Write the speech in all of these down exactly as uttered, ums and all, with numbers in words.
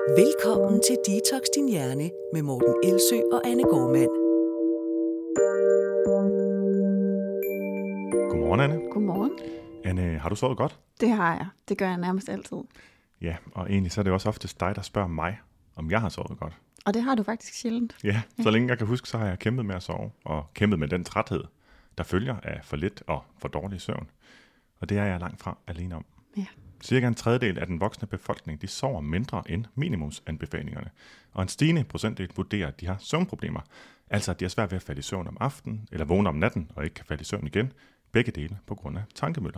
Velkommen til Detox Din Hjerne med Morten Elsø og Anne Gormand. Godmorgen, Anne. Godmorgen. Anne, har du sovet godt? Det har jeg. Det gør jeg nærmest altid. Ja, og egentlig så er det også oftest dig, der spørger mig, om jeg har sovet godt. Og det har du faktisk sjældent. Ja, så længe jeg kan huske, så har jeg kæmpet med at sove, og kæmpet med den træthed, der følger af for lidt og for dårlig søvn. Og det er jeg langt fra alene om. Ja. Cirka en tredjedel af den voksne befolkning, de sover mindre end minimumsanbefalingerne. Og en stigende procentdel vurderer, at de har søvnproblemer. Altså at de har svært ved at falde i søvn om aftenen, eller vågne om natten og ikke kan falde i søvn igen. Begge dele på grund af tankemøller.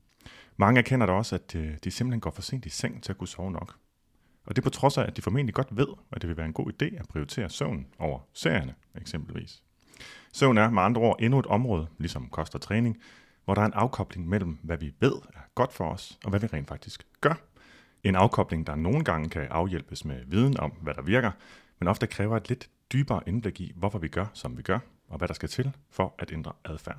Mange erkender da også, at de simpelthen går for sent i seng til at kunne sove nok. Og det på trods af, at de formentlig godt ved, at det vil være en god idé at prioritere søvn over serierne eksempelvis. Søvn er med andre ord endnu et område, ligesom kost og træning, hvor der er en afkobling mellem, hvad vi ved er godt for os, og hvad vi rent faktisk gør. En afkobling, der nogle gange kan afhjælpes med viden om, hvad der virker, men ofte kræver et lidt dybere indblik i, hvorfor vi gør, som vi gør, og hvad der skal til for at ændre adfærd.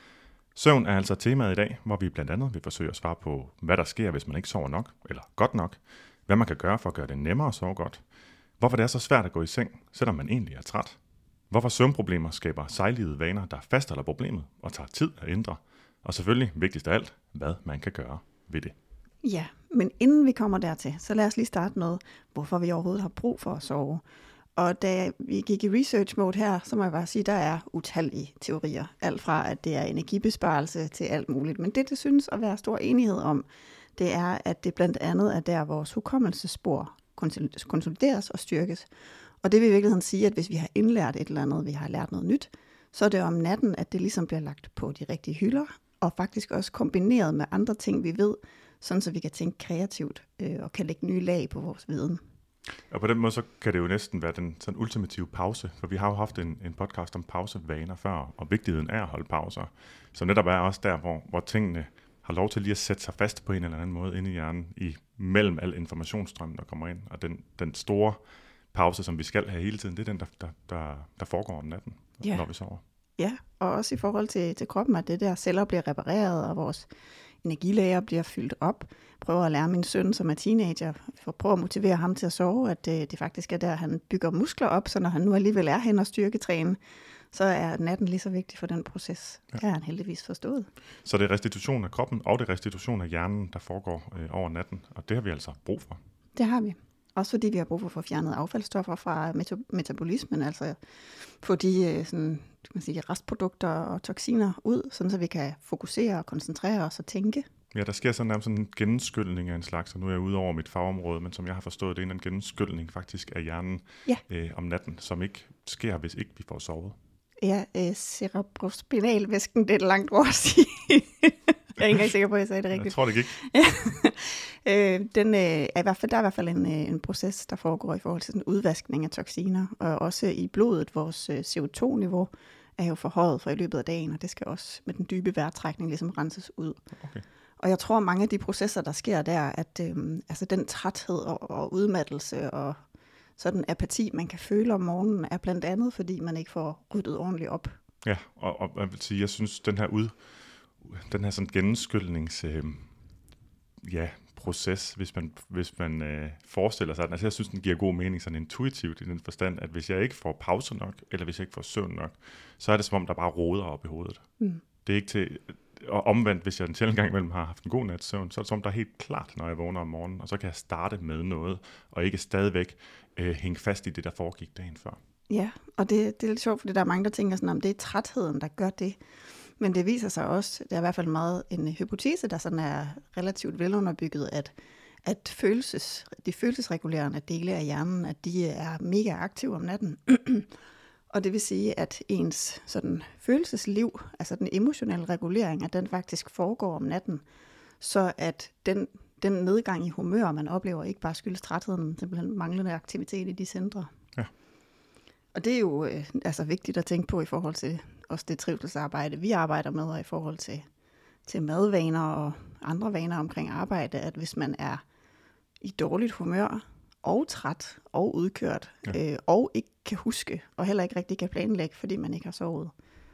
Søvn er altså temaet i dag, hvor vi blandt andet vil forsøge at svare på, hvad der sker, hvis man ikke sover nok, eller godt nok, hvad man kan gøre for at gøre det nemmere at sove godt, hvorfor det er så svært at gå i seng, selvom man egentlig er træt, hvorfor søvnproblemer skaber sejlivede vaner, der fastholder problemet og tager tid at ændre, og selvfølgelig, vigtigst af alt, hvad man kan gøre ved det. Ja, men inden vi kommer dertil, så lad os lige starte med, hvorfor vi overhovedet har brug for at sove. Og da vi gik i research mode her, så må jeg bare sige, at der er utallige teorier. Alt fra, at det er energibesparelse til alt muligt. Men det, det synes at være stor enighed om, det er, at det blandt andet er der, vores hukommelsesspor konsolideres og styrkes. Og det vil i virkeligheden sige, at hvis vi har indlært et eller andet, vi har lært noget nyt, så er det om natten, at det ligesom bliver lagt på de rigtige hylder, og faktisk også kombineret med andre ting, vi ved, sådan så vi kan tænke kreativt øh, og kan lægge nye lag på vores viden. Og på den måde, så kan det jo næsten være den sådan ultimative pause, for vi har jo haft en, en podcast om pausevaner før, og vigtigheden er at holde pauser, som netop er også der, hvor, hvor tingene har lov til lige at sætte sig fast på en eller anden måde inde i hjernen, i mellem al informationsstrømmen, der kommer ind, og den, den store pause, som vi skal have hele tiden, det er den, der, der, der, der foregår om natten, ja. Når vi sover. Ja, og også i forhold til, til kroppen, at det der celler bliver repareret, og vores energilager bliver fyldt op. Prøver at lære min søn, som er teenager, for prøve at motivere ham til at sove, at det, det faktisk er der, han bygger muskler op, så når han nu alligevel er hen og styrketræne, så er natten lige så vigtig for den proces. Ja. Det har han heldigvis forstået. Så det er restitution af kroppen, og det er restitution af hjernen, der foregår øh, over natten, og det har vi altså brug for. Det har vi. Også fordi vi har brug for at få fjernet affaldsstoffer fra meta- metabolismen, altså få de sådan, kan man sige, restprodukter og toksiner ud, sådan så vi kan fokusere og koncentrere os og tænke. Ja, der sker sådan nærmest en gennenskyldning af en slags, og nu er jeg ude over mit fagområde, men som jeg har forstået, det er en gennenskyldning faktisk af hjernen ja. øh, om natten, som ikke sker, hvis ikke vi får sovet. Ja, øh, cerebrospinalvæsken, det er et langt ord at sige. Jeg er ikke engang sikker på, at jeg sagde det rigtigt. Jeg tror det gik. øh, den, øh, er i hvert fald, der er i hvert fald en, øh, en proces, der foregår i forhold til sådan udvaskning af toksiner. Og også i blodet, vores øh, C O to niveau er jo forhøjet for i løbet af dagen, og det skal også med den dybe vejrtrækning ligesom renses ud. Okay. Og jeg tror, mange af de processer, der sker der, at øh, altså den træthed og, og udmattelse og sådan apati, man kan føle om morgenen, er blandt andet, fordi man ikke får ryddet ordentligt op. Ja, og, og jeg vil sige, jeg synes, den her ud, den her sådan gennenskyldnings, øh, ja, proces, hvis man, hvis man øh, forestiller sig den. Altså jeg synes, den giver god mening sådan intuitivt i den forstand, at hvis jeg ikke får pause nok, eller hvis jeg ikke får søvn nok, så er det som om, der bare roder op i hovedet. Mm. Det er ikke til, og omvendt, hvis jeg en sjældent gang imellem har haft en god nats søvn, så er det som om, der er helt klart, når jeg vågner om morgenen, og så kan jeg starte med noget, og ikke stadigvæk øh, hænge fast i det, der foregik dagen før. Ja, og det, det er lidt sjovt, fordi der er mange, der tænker sådan, om det er trætheden, der gør det. Men det viser sig også, det er i hvert fald meget en hypotese, der sådan er relativt velunderbygget, at, at følelses, de følelsesregulerende dele af hjernen, at de er mega aktive om natten. Og det vil sige, at ens sådan følelsesliv, altså den emotionelle regulering, at den faktisk foregår om natten, så at den, den nedgang i humør, man oplever, ikke bare skyldes trætheden, men simpelthen manglende aktivitet i de centre. Ja. Og det er jo øh, altså vigtigt at tænke på i forhold til også det trivselsarbejde, vi arbejder med, og i forhold til, til madvaner og andre vaner omkring arbejde, at hvis man er i dårligt humør og træt og udkørt, ja. øh, og ikke kan huske, og heller ikke rigtig kan planlægge, fordi man ikke har sovet,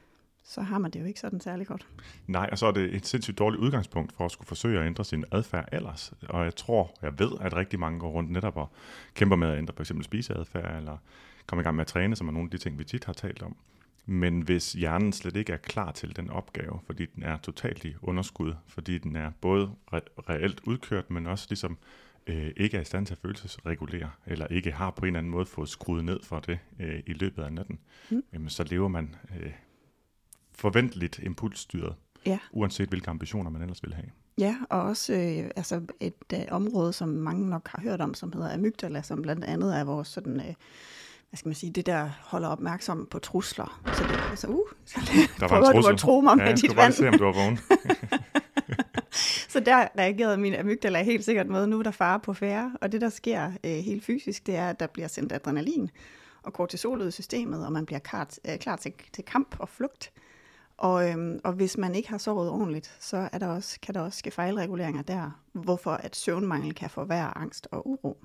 så har man det jo ikke sådan særlig godt. Nej, og så er det et sindssygt dårligt udgangspunkt for at skulle forsøge at ændre sin adfærd ellers. Og jeg tror, jeg ved, at rigtig mange går rundt netop og kæmper med at ændre for eksempel spiseadfærd, eller komme i gang med at træne, som er nogle af de ting, vi tit har talt om. Men hvis hjernen slet ikke er klar til den opgave, fordi den er totalt i underskud, fordi den er både re- reelt udkørt, men også ligesom øh, ikke er i stand til at følelsesregulere, eller ikke har på en eller anden måde fået skruet ned for det øh, i løbet af natten, mm. jamen, så lever man øh, forventeligt impulsstyret, ja. Uanset hvilke ambitioner man ellers vil have. Ja, og også øh, altså et øh, område, som mange nok har hørt om, som hedder amygdala, som blandt andet er vores sådan... Øh, hvad skal man sige, det der holder opmærksom på trusler. Så det er så, uh, så der var en trussel. Du at tro mig med ja, dit vand. Jeg skulle bare se, om du var vågen. Så der reagerede min amygdala helt sikkert med, nu er der fare på færre, og det der sker øh, helt fysisk, det er, at der bliver sendt adrenalin og kortisol ud i systemet, og man bliver klar, øh, klar til, til kamp og flugt. Og, øhm, og hvis man ikke har sovet ordentligt, så er der også, kan der også ske fejlreguleringer der, hvorfor at søvnmangel kan forværre angst og uro.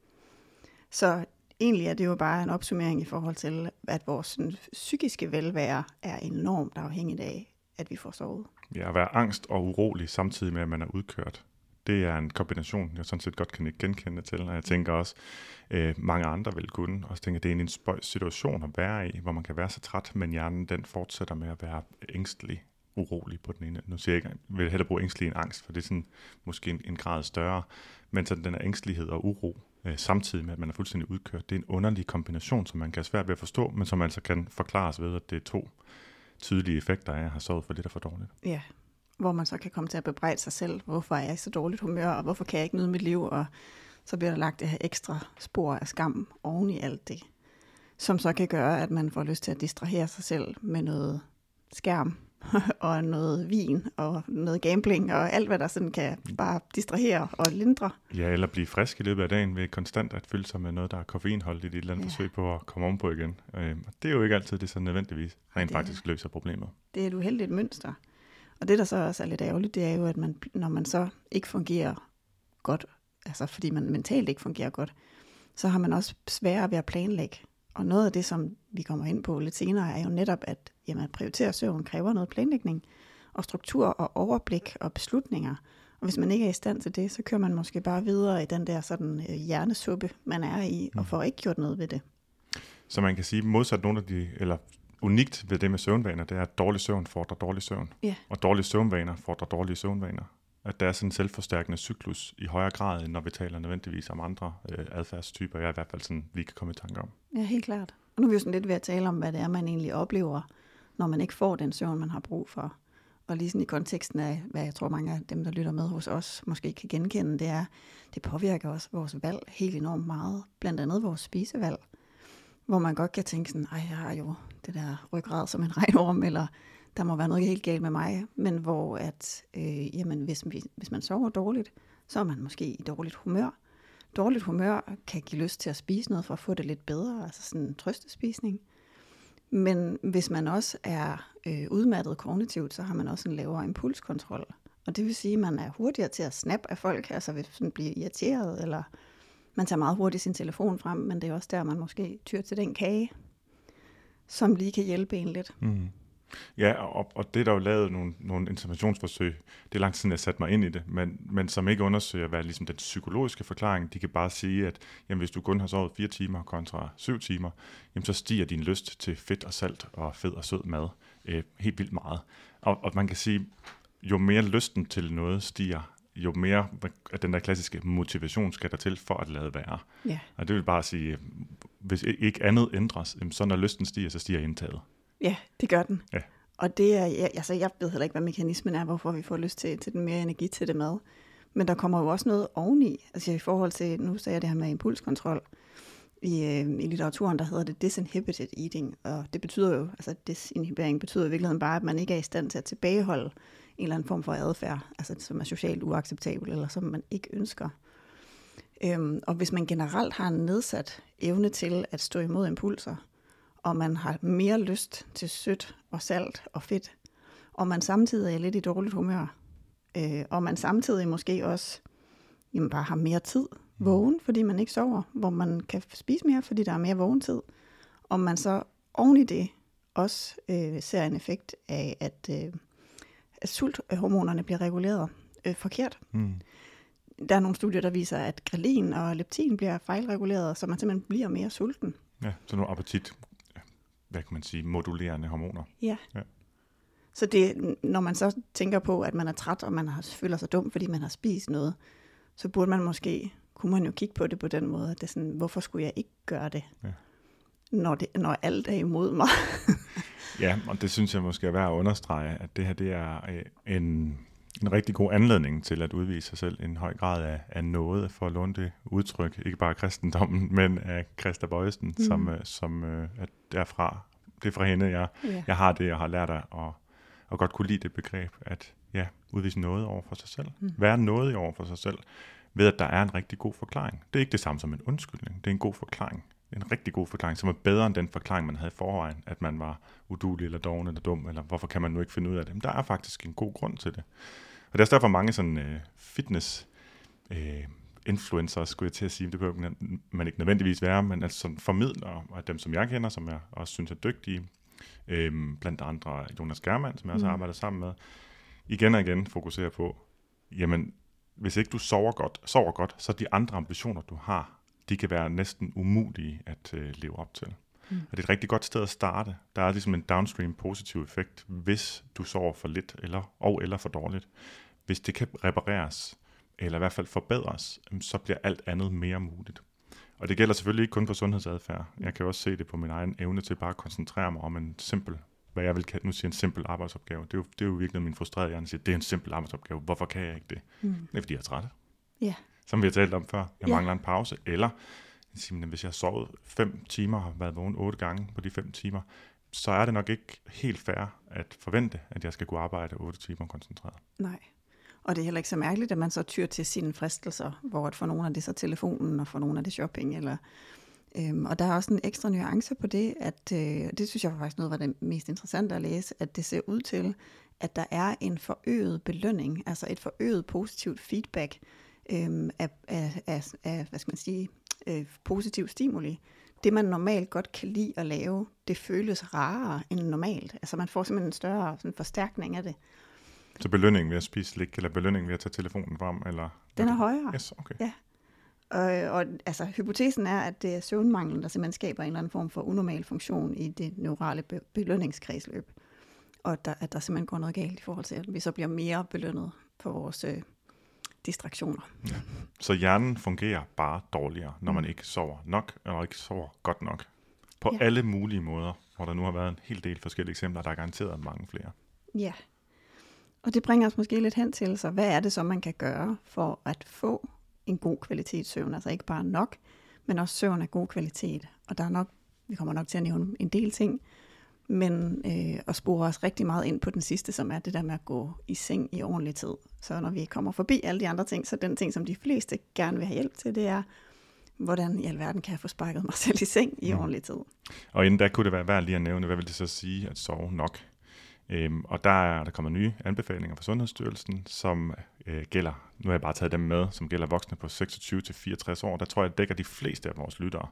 Så egentlig er det jo bare en opsummering i forhold til, at vores sådan, psykiske velvære er enormt afhængigt af, at vi får sovet. Ja, at være angst og urolig samtidig med, at man er udkørt. Det er en kombination, jeg sådan set godt kan genkende til, og jeg tænker også, øh, mange andre vil kunne. Og jeg tænker, det er en spøjs situation at være i, hvor man kan være så træt, men hjernen den fortsætter med at være ængstelig, urolig på den ene. Nu siger jeg ikke, jeg vil hellere bruge ængstelig end angst, for det er sådan måske en, en grad større. Men så den er ængstelighed og uro, øh, samtidig med, at man er fuldstændig udkørt. Det er en underlig kombination, som man kan have svært ved at forstå, men som altså kan forklares ved, at det er to tydelige effekter af at have sovet for lidt og for dårligt. Ja, hvor man så kan komme til at bebrejde sig selv, hvorfor er jeg i så dårligt humør, og hvorfor kan jeg ikke nyde mit liv, og så bliver der lagt det her ekstra spor af skam oven i alt det, som så kan gøre, at man får lyst til at distrahere sig selv med noget skærm, og noget vin, og noget gambling, og alt, hvad der sådan kan bare distrahere og lindre. Ja, eller blive frisk i løbet af dagen ved konstant at fylde sig med noget, der er koffeinholdigt i et eller andet ja. forsøg på at komme om på igen. Det er jo ikke altid det, så nødvendigvis rent det, faktisk løser problemet. Det er et uheldigt mønster. Og det, der så også er lidt ærgerligt, det er jo, at man, når man så ikke fungerer godt, altså fordi man mentalt ikke fungerer godt, så har man også sværere ved at planlægge. Og noget af det, som vi kommer ind på lidt senere, er jo netop, at, jamen, at prioritere søvn kræver noget planlægning, og struktur og overblik og beslutninger. Og hvis man ikke er i stand til det, så kører man måske bare videre i den der sådan øh, hjernesuppe, man er i, og får ikke gjort noget ved det. Så man kan sige, modsat nogle af de, eller unikt ved det med søvnvaner, det er, at dårlig søvn fordrer dårlig søvn. Ja. Og dårlige søvnvaner fordrer dårlige søvnvaner. At der er sådan en selvforstærkende cyklus i højere grad, end når vi taler nødvendigvis om andre øh, adfærdstyper, jeg i hvert fald sådan, vi kan komme i tanke om. Ja, helt klart. Og nu er vi jo sådan lidt ved at tale om, hvad det er, man egentlig oplever, når man ikke får den søvn, man har brug for. Og lige sådan i konteksten af, hvad jeg tror mange af dem, der lytter med hos os, måske kan genkende, det er, det påvirker også vores valg helt enormt meget. Blandt andet vores spisevalg. Hvor man godt kan tænke sådan, ej, jeg har jo det der ryggrad som en regnorm, eller der må være noget helt galt med mig. Men hvor at, øh, jamen, hvis, hvis man sover dårligt, så er man måske i dårligt humør. Dårligt humør kan give lyst til at spise noget for at få det lidt bedre, altså sådan en trøstespisning. Men hvis man også er øh, udmattet kognitivt, så har man også en lavere impulskontrol. Og det vil sige, at man er hurtigere til at snappe af folk, altså hvis man bliver irriteret, eller man tager meget hurtigt sin telefon frem, men det er også der, man måske tyr til den kage, som lige kan hjælpe en lidt. Mm. Ja, og, og det er der jo lavet nogle, nogle interventionsforsøg. Det er lang tid siden, jeg satte mig ind i det, men, men som ikke undersøger, hvad er ligesom den psykologiske forklaring. De kan bare sige, at jamen, hvis du kun har sovet fire timer kontra syv timer, jamen, så stiger din lyst til fedt og salt og fed og sød mad øh, helt vildt meget. Og, og man kan sige, jo mere lysten til noget stiger, jo mere af den der klassiske motivation skal der til for at lade være. Ja. Og det vil bare sige, hvis ikke andet ændres, så når lysten stiger, så stiger indtaget. Ja, det gør den. Ja. Og det er, altså jeg ved heller ikke, hvad mekanismen er, hvorfor vi får lyst til, til den mere energi til det mad. Men der kommer jo også noget oveni, altså i forhold til, nu sagde jeg det her med impulskontrol, i, øh, i litteraturen, der hedder det disinhibited eating, og det betyder jo, altså disinhibering betyder i virkeligheden bare, at man ikke er i stand til at tilbageholde en eller anden form for adfærd, altså som er socialt uacceptabel, eller som man ikke ønsker. Øhm, og hvis man generelt har en nedsat evne til at stå imod impulser, og man har mere lyst til sødt og salt og fedt, og man samtidig er lidt i dårligt humør, øh, og man samtidig måske også jamen bare har mere tid vågen, fordi man ikke sover, hvor man kan spise mere, fordi der er mere vågentid, og man så oven i det også øh, ser en effekt af, at, øh, at sulthormonerne bliver reguleret øh, forkert. Mm. Der er nogle studier, der viser, at grelin og leptin bliver fejlreguleret, så man simpelthen bliver mere sulten. Ja, så nogle appetit, hvad kan man sige, modulerende hormoner. Ja. ja. Så det, når man så tænker på, at man er træt, og man har, føler sig dum, fordi man har spist noget, så burde man måske, kunne man jo kigge på det på den måde, at det er sådan, hvorfor skulle jeg ikke gøre det, ja. når, det når alt er imod mig? Ja, og det synes jeg måske er værd at understrege, at det her det er en, en rigtig god anledning til at udvise sig selv en høj grad af, af noget, for at låne det udtryk, ikke bare af kristendommen, men af Christa Bojesen, mm. som, som er derfra. Det er fra hende, jeg, ja. jeg har det, jeg har lært af, og, og godt kunne lide det begreb, at ja, udvise noget over for sig selv. Mm. Være noget over for sig selv, ved at der er en rigtig god forklaring. Det er ikke det samme som en undskyldning, det er en god forklaring. En rigtig god forklaring, som er bedre end den forklaring, man havde i forvejen, at man var uduelig eller doven eller dum, eller hvorfor kan man nu ikke finde ud af det. Men der er faktisk en god grund til det. Og der er derfor mange sådan uh, fitness uh, influencers, skulle jeg til at sige, det behøver man ikke nødvendigvis være, men altså sådan formidler, og dem som jeg kender, som jeg også synes er dygtige, øhm, blandt andre Jonas Germann, som jeg også har arbejdet sammen med, igen og igen fokuserer på, jamen, hvis ikke du sover godt, sover godt, så de andre ambitioner, du har, de kan være næsten umulige at øh, leve op til. Mm. Og det er et rigtig godt sted at starte. Der er ligesom en downstream positiv effekt, hvis du sover for lidt eller, og eller for dårligt. Hvis det kan repareres, eller i hvert fald forbedres, så bliver alt andet mere muligt. Og det gælder selvfølgelig ikke kun på sundhedsadfærd. Jeg kan også se det på min egen evne til bare at koncentrere mig om en simpel, hvad jeg vil nu sige en simpel arbejdsopgave. Det er jo, det er jo virkelig min frustrerede hjerne, siger, det er en simpel arbejdsopgave. Hvorfor kan jeg ikke det? Mm. Det er fordi jeg er træt. Ja. Som vi har talt om før. Jeg ja. mangler en pause. Eller hvis jeg har sovet fem timer og har været vågen otte gange på de fem timer, så er det nok ikke helt fair at forvente, at jeg skal kunne arbejde otte timer koncentreret. Nej. Og det er heller ikke så mærkeligt, at man så tyr til sine fristelser, hvor for nogle af det så telefonen, og for nogle af det shopping. Eller, øhm, og der er også en ekstra nuance på det, at øh, det synes jeg faktisk noget var det mest interessante at læse, at det ser ud til, at der er en forøget belønning, altså et forøget positivt feedback øhm, af, af, af, af, hvad skal man sige, øh, positiv stimuli. Det, man normalt godt kan lide at lave, det føles rarere end normalt. Altså man får simpelthen en større sådan, forstærkning af det. Så belønning ved at spise slik, eller belønning ved at tage telefonen frem? Eller den er højere. Yes, okay. Ja. Og, og altså, hypotesen er, at det er søvnmanglen, der simpelthen skaber en eller anden form for unormal funktion i det neurale be- belønningskredsløb. Og der, at der simpelthen går noget galt i forhold til, at vi så bliver mere belønnet for vores øh, distraktioner. Ja. Så hjernen fungerer bare dårligere, når man ikke sover nok, eller ikke sover godt nok. På ja. alle mulige måder, hvor der nu har været en hel del forskellige eksempler, der er garanteret mange flere. Ja. Og det bringer os måske lidt hen til, så hvad er det så, man kan gøre for at få en god kvalitetssøvn? Altså ikke bare nok, men også søvn af god kvalitet. Og der er nok, vi kommer nok til at nævne en del ting, men øh, at spore os rigtig meget ind på den sidste, som er det der med at gå i seng i ordentlig tid. Så når vi kommer forbi alle de andre ting, så den ting, som de fleste gerne vil have hjælp til, det er, hvordan i alverden kan jeg få sparket mig selv i seng i mm. ordentlig tid. Og inden da kunne det være værd lige at nævne, hvad vil det så sige at sove nok? Øhm, og der er der kommer nye anbefalinger fra Sundhedsstyrelsen, som øh, gælder, nu har jeg bare taget dem med, som gælder voksne på seksogtyve til fireogtres år. Der tror jeg, dækker de fleste af vores lyttere.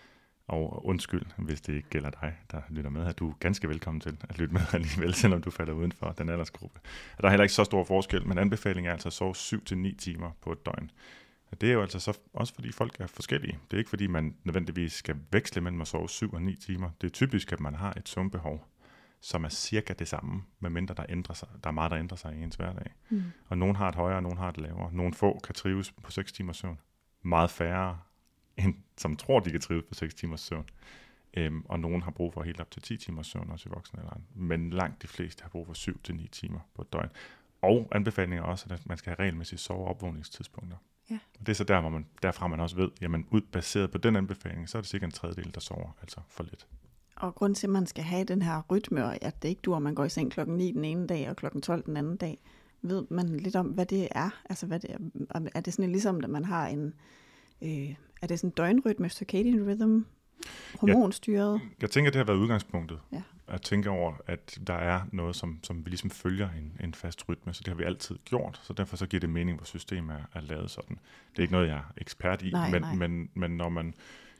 Og undskyld, hvis det ikke gælder dig, der lytter med her. Du er ganske velkommen til at lytte med alligevel, selvom du falder uden for den aldersgruppe. Og der er heller ikke så stor forskel, men anbefalingen er altså at sove syv til ni timer på et døgn. Og det er jo altså så også fordi folk er forskellige. Det er ikke fordi man nødvendigvis skal veksle mellem at sove syv og ni timer. Det er typisk, at man har et søvnbehov, som er cirka det samme, medmindre der ændrer sig. Der er meget, der ændrer sig i ens hverdag. Mm. Og nogen har et højere, og nogen har et lavere. Nogle få kan trives på seks timers søvn. Meget færre, end som tror, de kan trives på seks timers søvn. Øhm, og nogen har brug for helt op til ti timers søvn, også i voksenalderen. Men langt de fleste har brug for syv til ni timer på et døgn. Og anbefalinger også, at man skal have regelmæssige sove- og opvågningstidspunkter. Ja. Og det er så der, hvor man, derfra man også ved, jamen ud baseret på den anbefaling, så er det cirka en tredjedel, der sover, altså for lidt. Og grund til, at man skal have den her rytme, og at det ikke dur, at man går i seng klokken ni den ene dag, og klokken tolv den anden dag, ved man lidt om, hvad det er? Altså, hvad det er, er det sådan ligesom, at man har en, øh, er det sådan en døgnrytme, circadian rhythm, hormonstyret? Jeg, jeg tænker, det har været udgangspunktet. Ja. At tænke over, at der er noget, som, som vi ligesom følger en, en fast rytme, så det har vi altid gjort, så derfor så giver det mening, hvor systemet er, er lavet sådan. Det er ikke noget, jeg er ekspert i, nej, men, nej. Men, men når man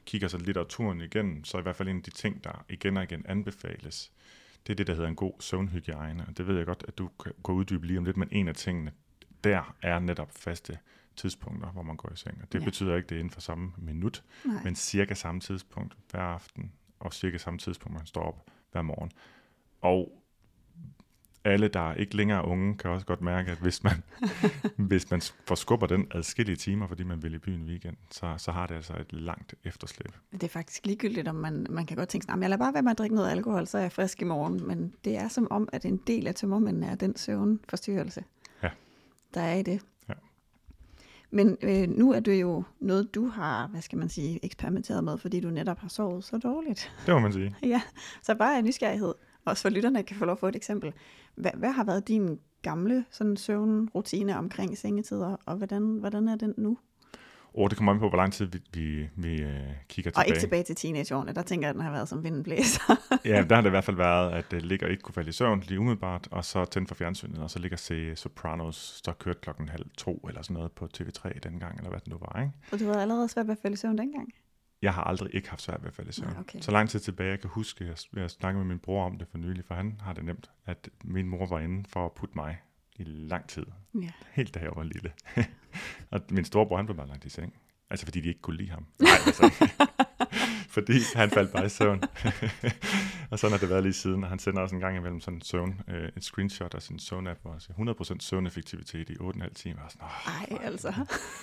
kigger så litteraturen igennem, så er i hvert fald en af de ting, der igen og igen anbefales, det er det, der hedder en god søvnhygiejne. Og det ved jeg godt, at du kan gå uddybe lige om lidt, men en af tingene, der er netop faste tidspunkter, hvor man går i seng. Og det ja. betyder ikke, det er inden for samme minut, Nej. men cirka samme tidspunkt hver aften, og cirka samme tidspunkt, man står op hver morgen. Og alle, der ikke længere er unge, kan også godt mærke, at hvis man, hvis man forskubber den adskillige timer, fordi man vil i byen weekend, så, så har det altså et langt efterslæb. Det er faktisk ligegyldigt, om man, man kan godt tænke sådan, jeg lader bare være med at drikke noget alkohol, så er jeg frisk i morgen. Men det er som om, at en del af tømmermændene er den søvnforstyrrelse, ja. der er i det. Ja. Men øh, nu er det jo noget, du har, hvad skal man sige, eksperimenteret med, fordi du netop har sovet så dårligt. Det må man sige. Ja, så bare af nysgerrighed. Også for lytterne kan få lov at få et eksempel. Hvad, hvad har været din gamle sådan, søvnrutine omkring sengetider, og hvordan, hvordan er den nu? Oh, det kommer an på, hvor lang tid vi, vi, vi uh, kigger tilbage. Og ikke tilbage til teenageårene, der tænker jeg, at den har været som vinden blæser. Ja, der har det i hvert fald været, at det ligger ikke kunne falde i søvn lige umiddelbart, og så tænde for fjernsynet, og så ligger se Sopranos, der kørte klokken halv to eller sådan noget på T V tre dengang, eller hvad det nu var, ikke? Og du havde allerede svært ved at falde i søvn dengang? Jeg har aldrig ikke haft svært ved at falde i søvn. Nej, okay. Så lang tid tilbage, jeg kan huske, at jeg, jeg snakkede med min bror om det for nylig, for han har det nemt, at min mor var inde for at putte mig i lang tid. Ja. Helt da jeg var lille. Og min storebror, han blev bare lagt i seng. Altså fordi de ikke kunne lide ham. Nej, altså. Fordi han faldt bare i søvn. Og sådan har det været lige siden, og han sender også en gang imellem sådan en søvn, øh, et screenshot af sin søvn-app, hvor jeg siger hundrede procent søvneffektivitet i otte komma fem timer. Sådan, oh, Ej, altså.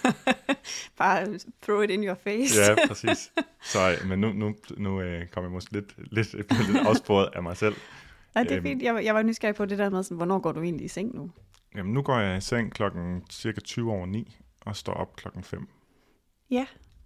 Bare throw it in your face. Ja, præcis. Så, men nu, nu, nu øh, kommer jeg måske lidt, lidt, lidt afsporet af mig selv. Nej, det er fint. Jeg, jeg var nysgerrig på det der med, sådan, hvornår går du egentlig i seng nu? Jamen, nu går jeg i seng klokken cirka tyve over ni, og står op klokken fem. Ja,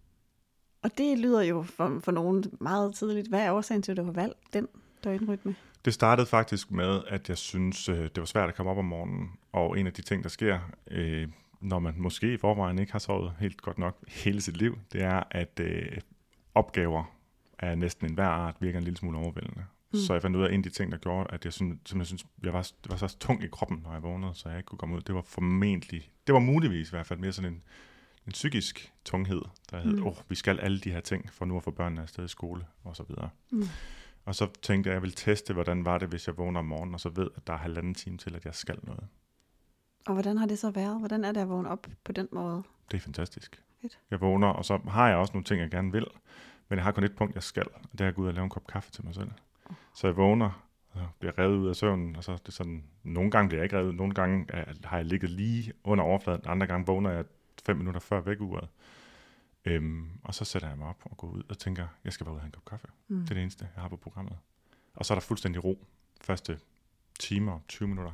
og det lyder jo for, for nogen meget tidligt. Hvad er årsagen til, at du har valgt den døgnrytme? Det startede faktisk med, at jeg synes, det var svært at komme op om morgenen. Og en af de ting, der sker, øh, når man måske i forvejen ikke har sovet helt godt nok hele sit liv, det er, at øh, opgaver af næsten enhver art virker en lille smule overvældende. Mm. Så jeg fandt ud af, en af de ting, der gjorde, at jeg synes, jeg synes jeg var, det var så tung i kroppen, når jeg vågnede, så jeg ikke kunne komme ud. Det var formentlig, det var muligvis i hvert fald mere sådan en en psykisk tunghed, der hed, åh, mm. oh, vi skal alle de her ting, for nu at få børnene afsted i skole, og så videre. Mm. Og så tænkte jeg, at jeg ville teste, hvordan var det, hvis jeg vågner om morgenen, og så ved, at der er halvanden time til, at jeg skal noget. Og hvordan har det så været? Hvordan er det at vågne op på den måde? Det er fantastisk. Fedt. Jeg vågner, og så har jeg også nogle ting, jeg gerne vil, men jeg har kun et punkt, jeg skal, og det er at gå ud og lave en kop kaffe til mig selv. Oh. Så jeg vågner, og bliver revet ud af søvnen, og så er det sådan, nogle gange bliver jeg ikke revet ud, nogle gange har jeg ligget lige under overfladen, andre gange vågner jeg fem minutter før vækkeuret. Øhm, og så sætter jeg mig op og går ud og tænker, jeg skal bare ud og have en kop kaffe. Mm. Det er det eneste, jeg har på programmet. Og så er der fuldstændig ro. Første timer, tyve minutter.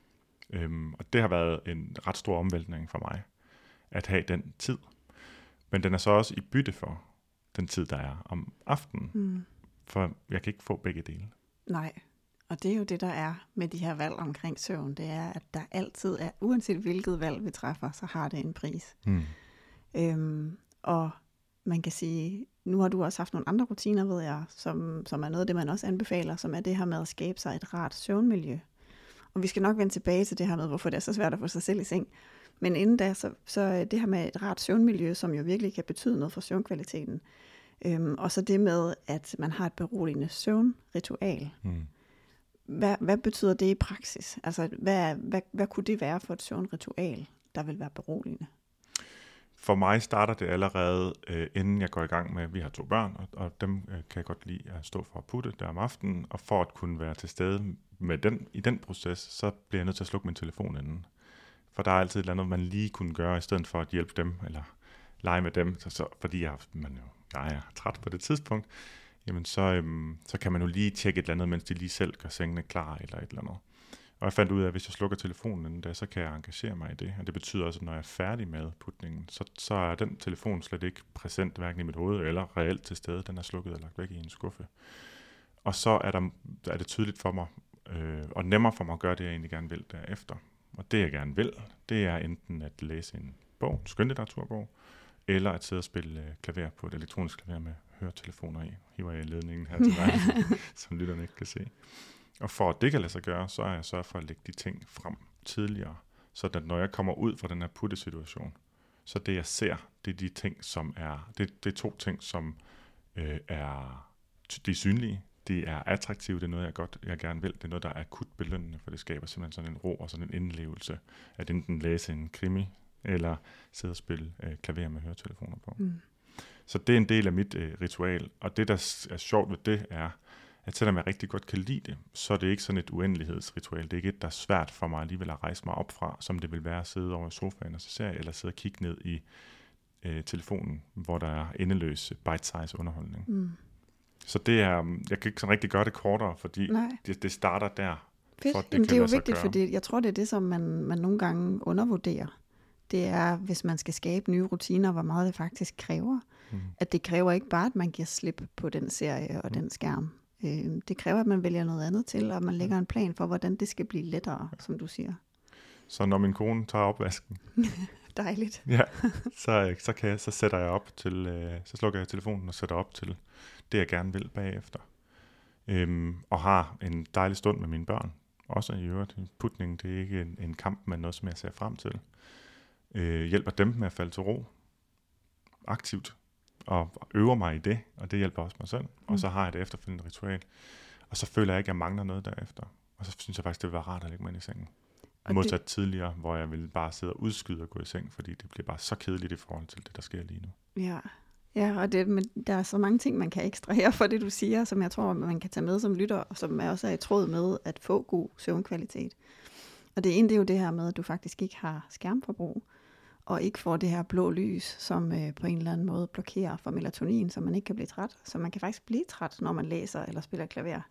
Øhm, og det har været en ret stor omvæltning for mig, at have den tid. Men den er så også i bytte for den tid, der er om aftenen. Mm. For jeg kan ikke få begge dele. Nej. Og det er jo det, der er med de her valg omkring søvn. Det er, at der altid er, uanset hvilket valg vi træffer, så har det en pris. Mm. Øhm, og man kan sige, nu har du også haft nogle andre rutiner, ved jeg, som, som er noget af det, man også anbefaler, som er det her med at skabe sig et rart søvnmiljø. Og vi skal nok vende tilbage til det her med, hvorfor det er så svært at få sig selv i seng. Men inden da, så, så det her med et rart søvnmiljø, som jo virkelig kan betyde noget for søvnkvaliteten. Øhm, og så det med, at man har et beroligende søvnritual. Mm. Hvad, hvad betyder det i praksis? Altså, hvad, hvad, hvad kunne det være for et søvnritual, der vil være beroligende? For mig starter det allerede, øh, inden jeg går i gang med, vi har to børn, og, og dem øh, kan jeg godt lide at stå for at putte der om aftenen, og for at kunne være til stede med den, i den proces, så bliver jeg nødt til at slukke min telefon inden. For der er altid et eller andet, man lige kunne gøre, i stedet for at hjælpe dem, eller lege med dem, så, så, fordi jeg, man jo, jeg er træt på det tidspunkt, jamen så, øhm, så kan man jo lige tjekke et eller andet, mens de lige selv gør sengene klar, eller et eller andet. Og jeg fandt ud af, at hvis jeg slukker telefonen, der, så kan jeg engagere mig i det. Og det betyder også, at når jeg er færdig med putningen, så, så er den telefon slet ikke præsent, hverken i mit hoved eller reelt til stede. Den er slukket og lagt væk i en skuffe. Og så er, der, er det tydeligt for mig, øh, og nemmere for mig at gøre det, jeg egentlig gerne vil derefter. Og det, jeg gerne vil, det er enten at læse en bog, en skønlitteraturbog, eller at sidde og spille øh, klaver på et elektronisk klaver med høretelefoner i. Hiver jeg i ledningen her til dig, som lytterne ikke kan se. Og for at det kan lade sig gøre, så er jeg sørget for at lægge de ting frem tidligere, så at når jeg kommer ud fra den her puttesituation, så det jeg ser, det er de ting, som er, det, det er to ting, som øh, er, de er synlige, de er attraktive, det er noget, jeg godt, jeg gerne vil, det er noget, der er akut belønnende, for det skaber simpelthen sådan en ro og sådan en indlevelse, at enten læse en krimi, eller sidde og spille øh, klaver med høretelefoner på. Mm. Så det er en del af mit øh, ritual, og det, der er sjovt ved det, er, at selvom jeg rigtig godt kan lide det, så er det ikke sådan et uendelighedsritual. Det er ikke et, der er svært for mig alligevel at rejse mig op fra, som det vil være at sidde over i sofaen og se serie, eller sidde og kigge ned i øh, telefonen, hvor der er endeløs bite-size underholdning. Mm. Så det er, jeg kan ikke sådan rigtig gøre det kortere, fordi det, det starter der. Fedt. For, det, Jamen, det er jo vigtigt, fordi jeg tror, det er det, som man, man nogle gange undervurderer. Det er, hvis man skal skabe nye rutiner, hvor meget det faktisk kræver. Mm. At det kræver ikke bare, at man giver slip på den serie og mm. den skærm. Øh, det kræver, at man vælger noget andet til, og man lægger en plan for, hvordan det skal blive lettere, ja. Som du siger. Så når min kone tager opvasken, dejligt. ja, så, så, kan jeg, så sætter jeg op til, øh, så slukker jeg telefonen og sætter op til det, jeg gerne vil bagefter. Øhm, og har en dejlig stund med mine børn. Også i øvrigt. Putningen, det er ikke en, en kamp, men noget, som jeg ser frem til. Øh, hjælper dem med at falde til ro aktivt, og øver mig i det, og det hjælper også mig selv. Mm. Og så har jeg det efterfølgende ritual. Og så føler jeg ikke, at jeg mangler noget derefter. Og så synes jeg faktisk, det vil være rart at lægge mig ind i sengen. Og modsat det... tidligere, hvor jeg ville bare sidde og udskyde og gå i seng, fordi det bliver bare så kedeligt i forhold til det, der sker lige nu. Ja, ja og det, men der er så mange ting, man kan ekstrahere for det, du siger, som jeg tror, man kan tage med som lytter, og som er også er i tråd med at få god søvnkvalitet. Og det ene, det er jo det her med, at du faktisk ikke har skærmforbrug, og ikke får det her blå lys, som øh, på en eller anden måde blokerer for melatonin, så man ikke kan blive træt. Så man kan faktisk blive træt, når man læser eller spiller klaver.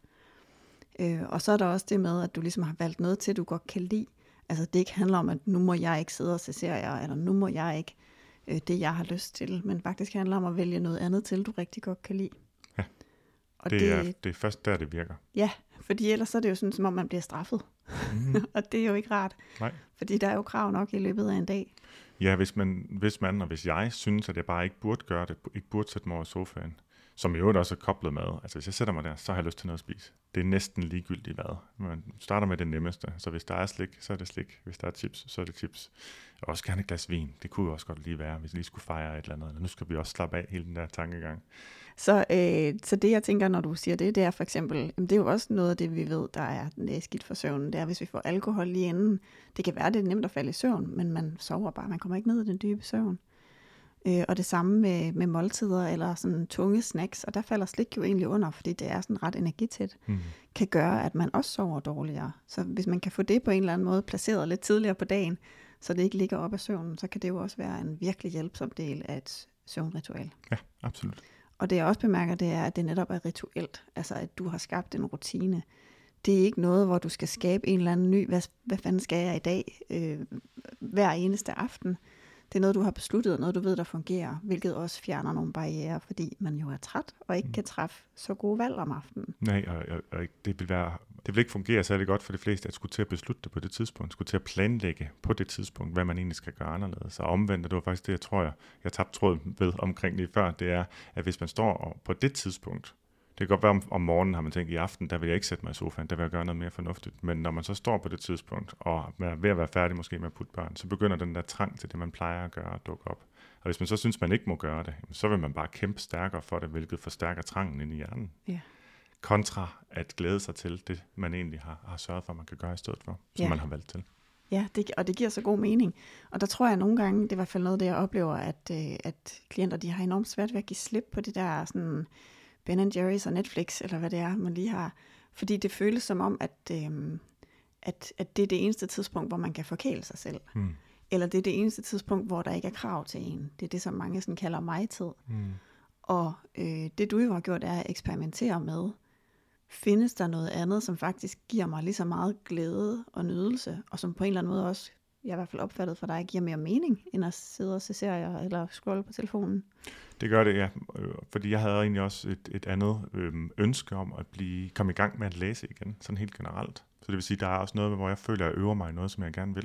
Øh, og så er der også det med, at du ligesom har valgt noget til, du godt kan lide. Altså det ikke handler om, at nu må jeg ikke sidde og se serier, eller nu må jeg ikke øh, det, jeg har lyst til, men faktisk handler om at vælge noget andet til, du rigtig godt kan lide. Ja, og det, det, er, det er først der, det virker. Ja, fordi ellers så er det jo sådan, som om man bliver straffet. Mm. Og det er jo ikke rart. Nej. Fordi der er jo krav nok i løbet af en dag. Ja, hvis man, hvis man og hvis jeg synes, at jeg bare ikke burde gøre det, ikke burde sætte mig over i sofaen, som i øvrigt også er koblet med. Altså hvis jeg sætter mig der, så har jeg lyst til noget at spise. Det er næsten ligegyldigt hvad. Man starter med det nemmeste. Så hvis der er slik, så er det slik. Hvis der er chips, så er det chips. Og også gerne et glas vin. Det kunne jo også godt lige være, hvis vi lige skulle fejre et eller andet. Nu skal vi også slappe af hele den der tankegang. Så, øh, så det jeg tænker, når du siger det, det er for eksempel, jamen det er jo også noget af det, vi ved, der er, det er skidt for søvnen. Det er, hvis vi får alkohol lige inden. Det kan være, det er nemt at falde i søvn, men man sover bare. Man kommer ikke ned i den dybe søvn. Øh, og det samme med, med måltider eller sådan tunge snacks, og der falder slik jo egentlig under, fordi det er sådan ret energitæt, mm. kan gøre, at man også sover dårligere. Så hvis man kan få det på en eller anden måde placeret lidt tidligere på dagen, så det ikke ligger op af søvnen, så kan det jo også være en virkelig hjælpsom del af et søvnritual. Ja, absolut. Og det jeg også bemærker, det er, at det netop er rituelt, altså at du har skabt en rutine. Det er ikke noget, hvor du skal skabe en eller anden ny, hvad, hvad fanden skal jeg i dag, øh, hver eneste aften. Det er noget, du har besluttet, noget du ved, der fungerer, hvilket også fjerner nogle barrierer, fordi man jo er træt og ikke mm. kan træffe så gode valg om aftenen. Nej, og, og, og det, vil være, det vil ikke fungere særlig godt for de fleste, at skulle til at beslutte det på det tidspunkt, skulle til at planlægge på det tidspunkt, hvad man egentlig skal gøre anderledes. Så omvendt, og det var faktisk det, jeg tror, jeg, jeg tabte tråden ved omkring lige før, det er, at hvis man står på det tidspunkt, det kan godt være, om, om morgenen har man tænkt, i aften, der vil jeg ikke sætte mig i sofaen, der vil jeg gøre noget mere fornuftigt. Men når man så står på det tidspunkt, og er ved at være færdig måske med at putte børn, så begynder den der trang til det, man plejer at gøre, at dukke op. Og hvis man så synes, man ikke må gøre det, så vil man bare kæmpe stærkere for det, hvilket forstærker trangen ind i hjernen. Yeah. Kontra at glæde sig til det, man egentlig har, har sørget for, at man kan gøre i stedet for, som yeah. man har valgt til. Ja, det, og det giver så god mening. Og der tror jeg nogle gange, det er i hvert fald noget, det jeg oplever, at, at klienter de har enormt svært ved at give slip på det der sådan Ben and Jerry's og Netflix, eller hvad det er, man lige har. Fordi det føles som om, at, øhm, at, at det er det eneste tidspunkt, hvor man kan forkæle sig selv. Mm. Eller det er det eneste tidspunkt, hvor der ikke er krav til en. Det er det, som mange sådan kalder mig-tid. Mm. Og øh, det du jo har gjort, er at eksperimentere med, findes der noget andet, som faktisk giver mig lige så meget glæde og nydelse, og som på en eller anden måde også, jeg har i hvert fald opfattet for dig, giver mere mening, end at sidde og se serier eller scrolle på telefonen. Det gør det, ja. Fordi jeg havde egentlig også et, et andet øhm, ønske om at blive, komme i gang med at læse igen, sådan helt generelt. Så det vil sige, der er også noget, hvor jeg føler, at jeg øver mig i noget, som jeg gerne vil.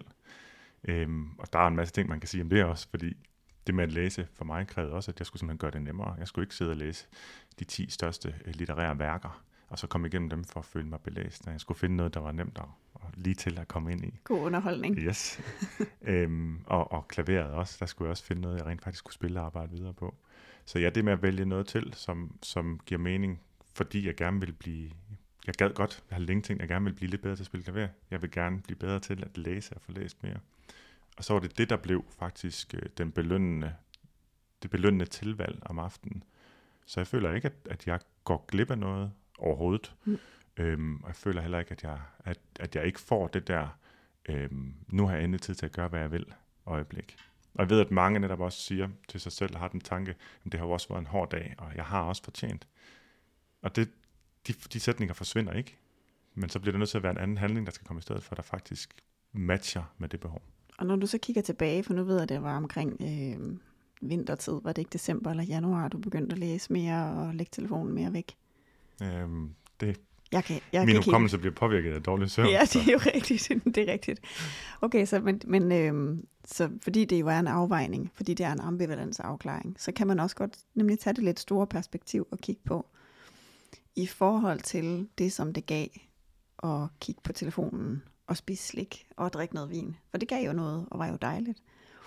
Øhm, og der er en masse ting, man kan sige om det også, fordi det med at læse for mig krævede også, at jeg skulle simpelthen gøre det nemmere. Jeg skulle ikke sidde og læse de ti største litterære værker, og så komme igennem dem for at føle mig belæst. Jeg skulle finde noget, der var nemt og lige til at komme ind i. God underholdning. Yes. øhm, og, og klaveret også. Der skulle jeg også finde noget, jeg rent faktisk kunne spille og arbejde videre på. så ja, det med at vælge noget til, som, som giver mening, fordi jeg gerne vil blive, jeg gad godt, jeg har længe tænkt, jeg gerne vil blive lidt bedre til at spille klaver. Jeg vil gerne blive bedre til at læse og få læst mere. Og så var det det, der blev faktisk øh, den belønnende, det belønnende tilvalg om aftenen. Så jeg føler ikke, at, at jeg går glip af noget overhovedet. Mm. Øhm, og jeg føler heller ikke, at jeg, at, at jeg ikke får det der, øhm, nu har jeg endelig tid til at gøre, hvad jeg vil, øjeblik. Og jeg ved, at mange netop også siger til sig selv, har den tanke, at det har også været en hård dag, og jeg har også fortjent. Og det, de, de sætninger forsvinder ikke, men så bliver det nødt til at være en anden handling, der skal komme i stedet for, der faktisk matcher med det behov. Og når du så kigger tilbage, for nu ved jeg, at det var omkring øh, vintertid, var det ikke december eller januar, du begyndte at læse mere og lægge telefonen mere væk? Øhm, det Jeg kan, jeg Min kan hukommelse bliver påvirket af dårlig søvn. Ja, det er jo rigtigt. Det er rigtigt. Okay, så, men, men øhm, så fordi det jo er en afvejning, fordi det er en ambivalensafklaring, så kan man også godt nemlig tage det lidt store perspektiv og kigge på, i forhold til det, som det gav at kigge på telefonen og spise slik og drikke noget vin. For det gav jo noget og var jo dejligt.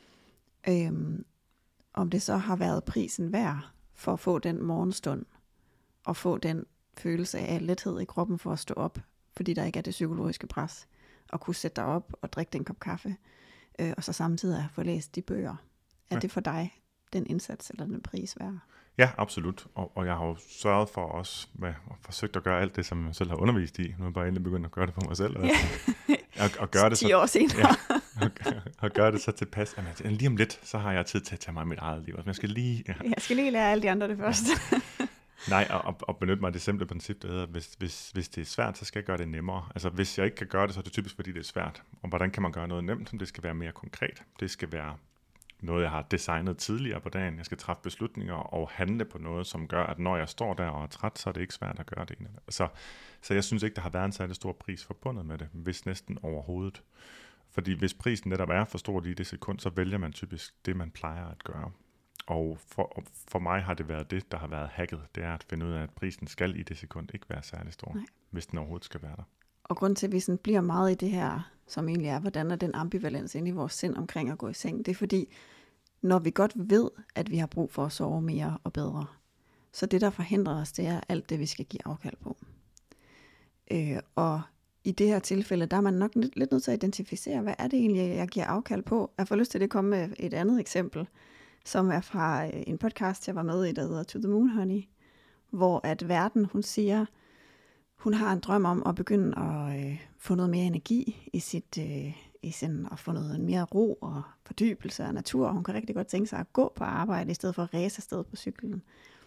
Øhm, om det så har været prisen værd for at få den morgenstund og få den følelse af lethed i kroppen for at stå op, fordi der ikke er det psykologiske pres, og kunne sætte dig op og drikke den kop kaffe, øh, og så samtidig få læst de bøger. Er ja. det for dig den indsats eller den pris værd? Ja, absolut. Og, og jeg har jo sørget for også, med, og forsøgt at gøre alt det, som jeg selv har undervist i. Nu er jeg bare endelig begyndt at gøre det for mig selv. Ja. og, og gøre det så, ti år senere. Ja, og, og gøre det så tilpas. Jamen, lige om lidt, så har jeg tid til at tage mig af mit eget liv. Jeg skal lige, ja. jeg skal lige lære alle de andre det første. Nej, og, og benytte mig af det simple princip, der hedder, hvis, hvis, hvis det er svært, så skal jeg gøre det nemmere. Altså, hvis jeg ikke kan gøre det, så er det typisk, fordi det er svært. Og hvordan kan man gøre noget nemt? Det skal være mere konkret. Det skal være noget, jeg har designet tidligere på dagen. Jeg skal træffe beslutninger og handle på noget, som gør, at når jeg står der og er træt, så er det ikke svært at gøre det. Så, så jeg synes ikke, der har været en særlig stor pris forbundet med det, hvis næsten overhovedet. Fordi hvis prisen netop er for stor lige det sekund, så vælger man typisk det, man plejer at gøre. Og for, for mig har det været det, der har været hacket. Det er at finde ud af, at prisen skal i det sekund ikke være særlig stor, Nej. hvis den overhovedet skal være der. Og grund til, at vi sådan bliver meget i det her, som egentlig er, hvordan er den ambivalens inde i vores sind omkring at gå i seng, det er fordi, når vi godt ved, at vi har brug for at sove mere og bedre, så det, der forhindrer os, det er alt det, vi skal give afkald på. Øh, og i det her tilfælde, der er man nok lidt, lidt nødt til at identificere, hvad er det egentlig, jeg giver afkald på? Jeg får lyst til at komme med et andet eksempel, som er fra en podcast, jeg var med i, der hedder To the Moon Honey, hvor at verden, hun siger, hun har en drøm om at begynde at øh, få noget mere energi i sit, øh, i sin, at få noget mere ro og fordybelse af natur. Hun kan rigtig godt tænke sig at gå på arbejde, i stedet for at ræse afsted på cyklen.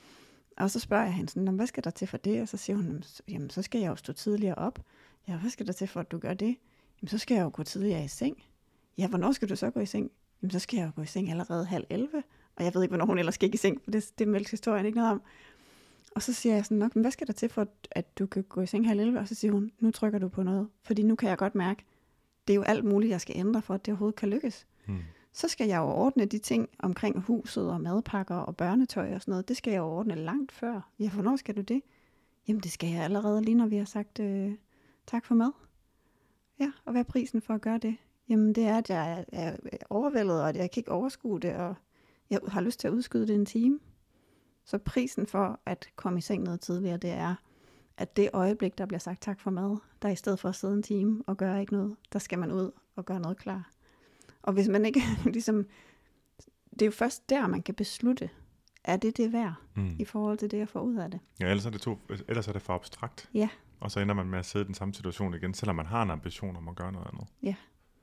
Og så spørger jeg hende sådan, hvad skal der til for det? Og så siger hun, jamen så skal jeg jo stå tidligere op. Ja, hvad skal der til for, at du gør det? Jamen så skal jeg jo gå tidligere i seng. Ja, hvornår skal du så gå i seng? Jamen så skal jeg jo gå i seng allerede halv elleve. Og jeg ved ikke, hvornår hun ellers skal i seng, for det, det melder historien ikke noget om. Og så siger jeg sådan nok, men hvad skal der til for, at du kan gå i seng halv elleve? Og så siger hun, nu trykker du på noget. Fordi nu kan jeg godt mærke, det er jo alt muligt, jeg skal ændre for, at det overhovedet kan lykkes. Hmm. Så skal jeg jo ordne de ting omkring huset og madpakker og børnetøj og sådan noget. Det skal jeg jo ordne langt før. Ja, hvornår skal du det? Jamen det skal jeg allerede lige, når vi har sagt øh, tak for mad. Ja, og hvad er prisen for at gøre det? Jamen det er, at jeg er overvældet, og at jeg kan ikke overskue det, og jeg har lyst til at udskyde det en time. Så prisen for at komme i seng noget tidligere, det er, at det øjeblik, der bliver sagt tak for mad, der i stedet for at sidde en time og gøre ikke noget, der skal man ud og gøre noget klar. Og hvis man ikke, ligesom, det er jo først der, man kan beslutte, er det det værd, mm. i forhold til det, jeg får ud af det. Ja, ellers er det, to, ellers er det for abstrakt. Ja. Og så ender man med at sidde i den samme situation igen, selvom man har en ambition om at gøre noget andet. Ja.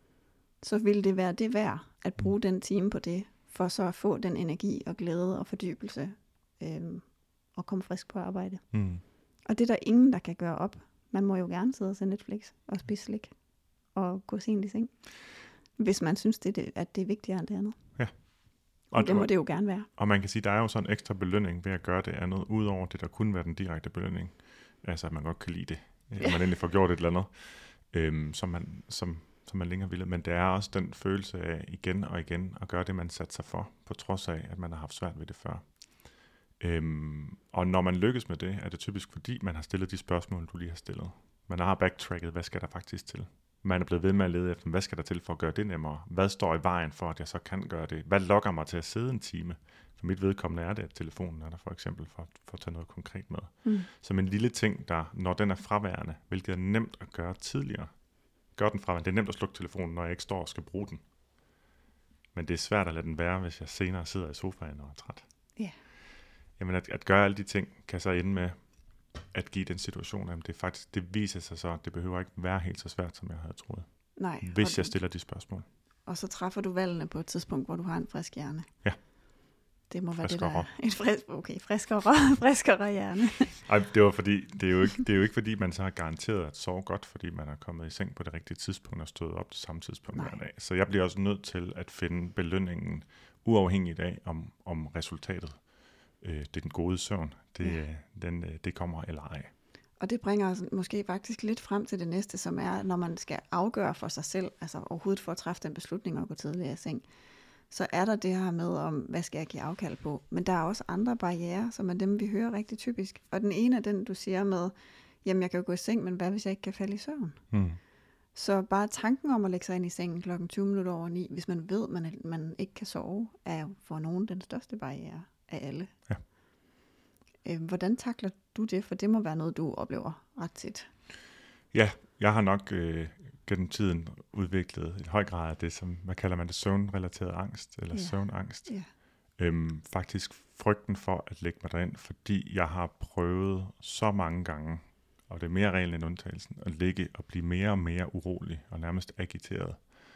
Så ville det være det værd, at bruge mm. den time på det, for så at få den energi og glæde og fordybelse, øhm, og komme frisk på arbejde. Mm. Og det er der ingen, der kan gøre op. Man må jo gerne sidde og se Netflix og spise slik og gå sent i seng, hvis man synes, det er, at det er vigtigere end det andet. Ja. Og det må det jo gerne være. Og man kan sige, der er jo sådan en ekstra belønning ved at gøre det andet, udover det, der kunne være den direkte belønning. Altså, at man godt kan lide det. Ja. At man endelig får gjort et eller andet, øhm, som, man, som, som man længere ville. Men det er også den følelse af igen og igen at gøre det, man satte sig for, på trods af, at man har haft svært ved det før. Øhm, og når man lykkes med det, er det typisk fordi, man har stillet de spørgsmål, du lige har stillet. Man har backtracket, hvad skal der faktisk til? man er blevet ved med at lede efter, hvad skal der til for at gøre det nemmere? Hvad står i vejen for, at jeg så kan gøre det? Hvad lokker mig til at sidde en time? For mit vedkommende er det, at telefonen er der for eksempel, for, for at tage noget konkret med. Mm. Som en lille ting, der, når den er fraværende, hvilket er nemt at gøre tidligere, gør den fraværende. Det er nemt at slukke telefonen, når jeg ikke står og skal bruge den. Men det er svært at lade den være, hvis jeg senere sidder i sofaen og er træt. Yeah. Jamen at, at gøre alle de ting, kan så ende med at give den situation, at det faktisk, det viser sig så, at det behøver ikke være helt så svært, som jeg havde troet. Nej. Hvis jeg stiller de spørgsmål. Og så træffer du valgene på et tidspunkt, hvor du har en frisk hjerne. Ja. Det må friskere. være det, der er et frisk, okay, friskere, friskere hjerne. Ej, det var fordi, det er, jo ikke, det er jo ikke fordi, man så har garanteret at sove godt, fordi man er kommet i seng på det rigtige tidspunkt og stået op til samme tidspunkt hver dag. Så jeg bliver også nødt til at finde belønningen uafhængigt af, om, om resultatet, øh, det er den gode søvn, det, ja. den, øh, det kommer eller ej. Og det bringer os måske faktisk lidt frem til det næste, som er, når man skal afgøre for sig selv, altså overhovedet for at træffe den beslutning og gå tidligere i seng, så er der det her med, om hvad skal jeg give afkald på. Men der er også andre barrierer, som er dem, vi hører rigtig typisk. Og den ene er den, du siger med, jamen jeg kan jo gå i seng, men hvad hvis jeg ikke kan falde i søvn? Mm. Så bare tanken om at lægge sig ind i sengen klokken tyve minutter over ni, hvis man ved, at man, man ikke kan sove, er jo for nogen den største barriere af alle. Ja. Øh, hvordan takler du det? For det må være noget, du oplever ret tit. Ja, jeg har nok øh, gennem tiden udviklet i høj grad af det, som, hvad kalder man det, søvnrelateret angst, eller ja. søvnangst. Ja. Øhm, faktisk frygten for at lægge mig derind, fordi jeg har prøvet så mange gange, og det er mere reglen end undtagelsen, at ligge og blive mere og mere urolig og nærmest agiteret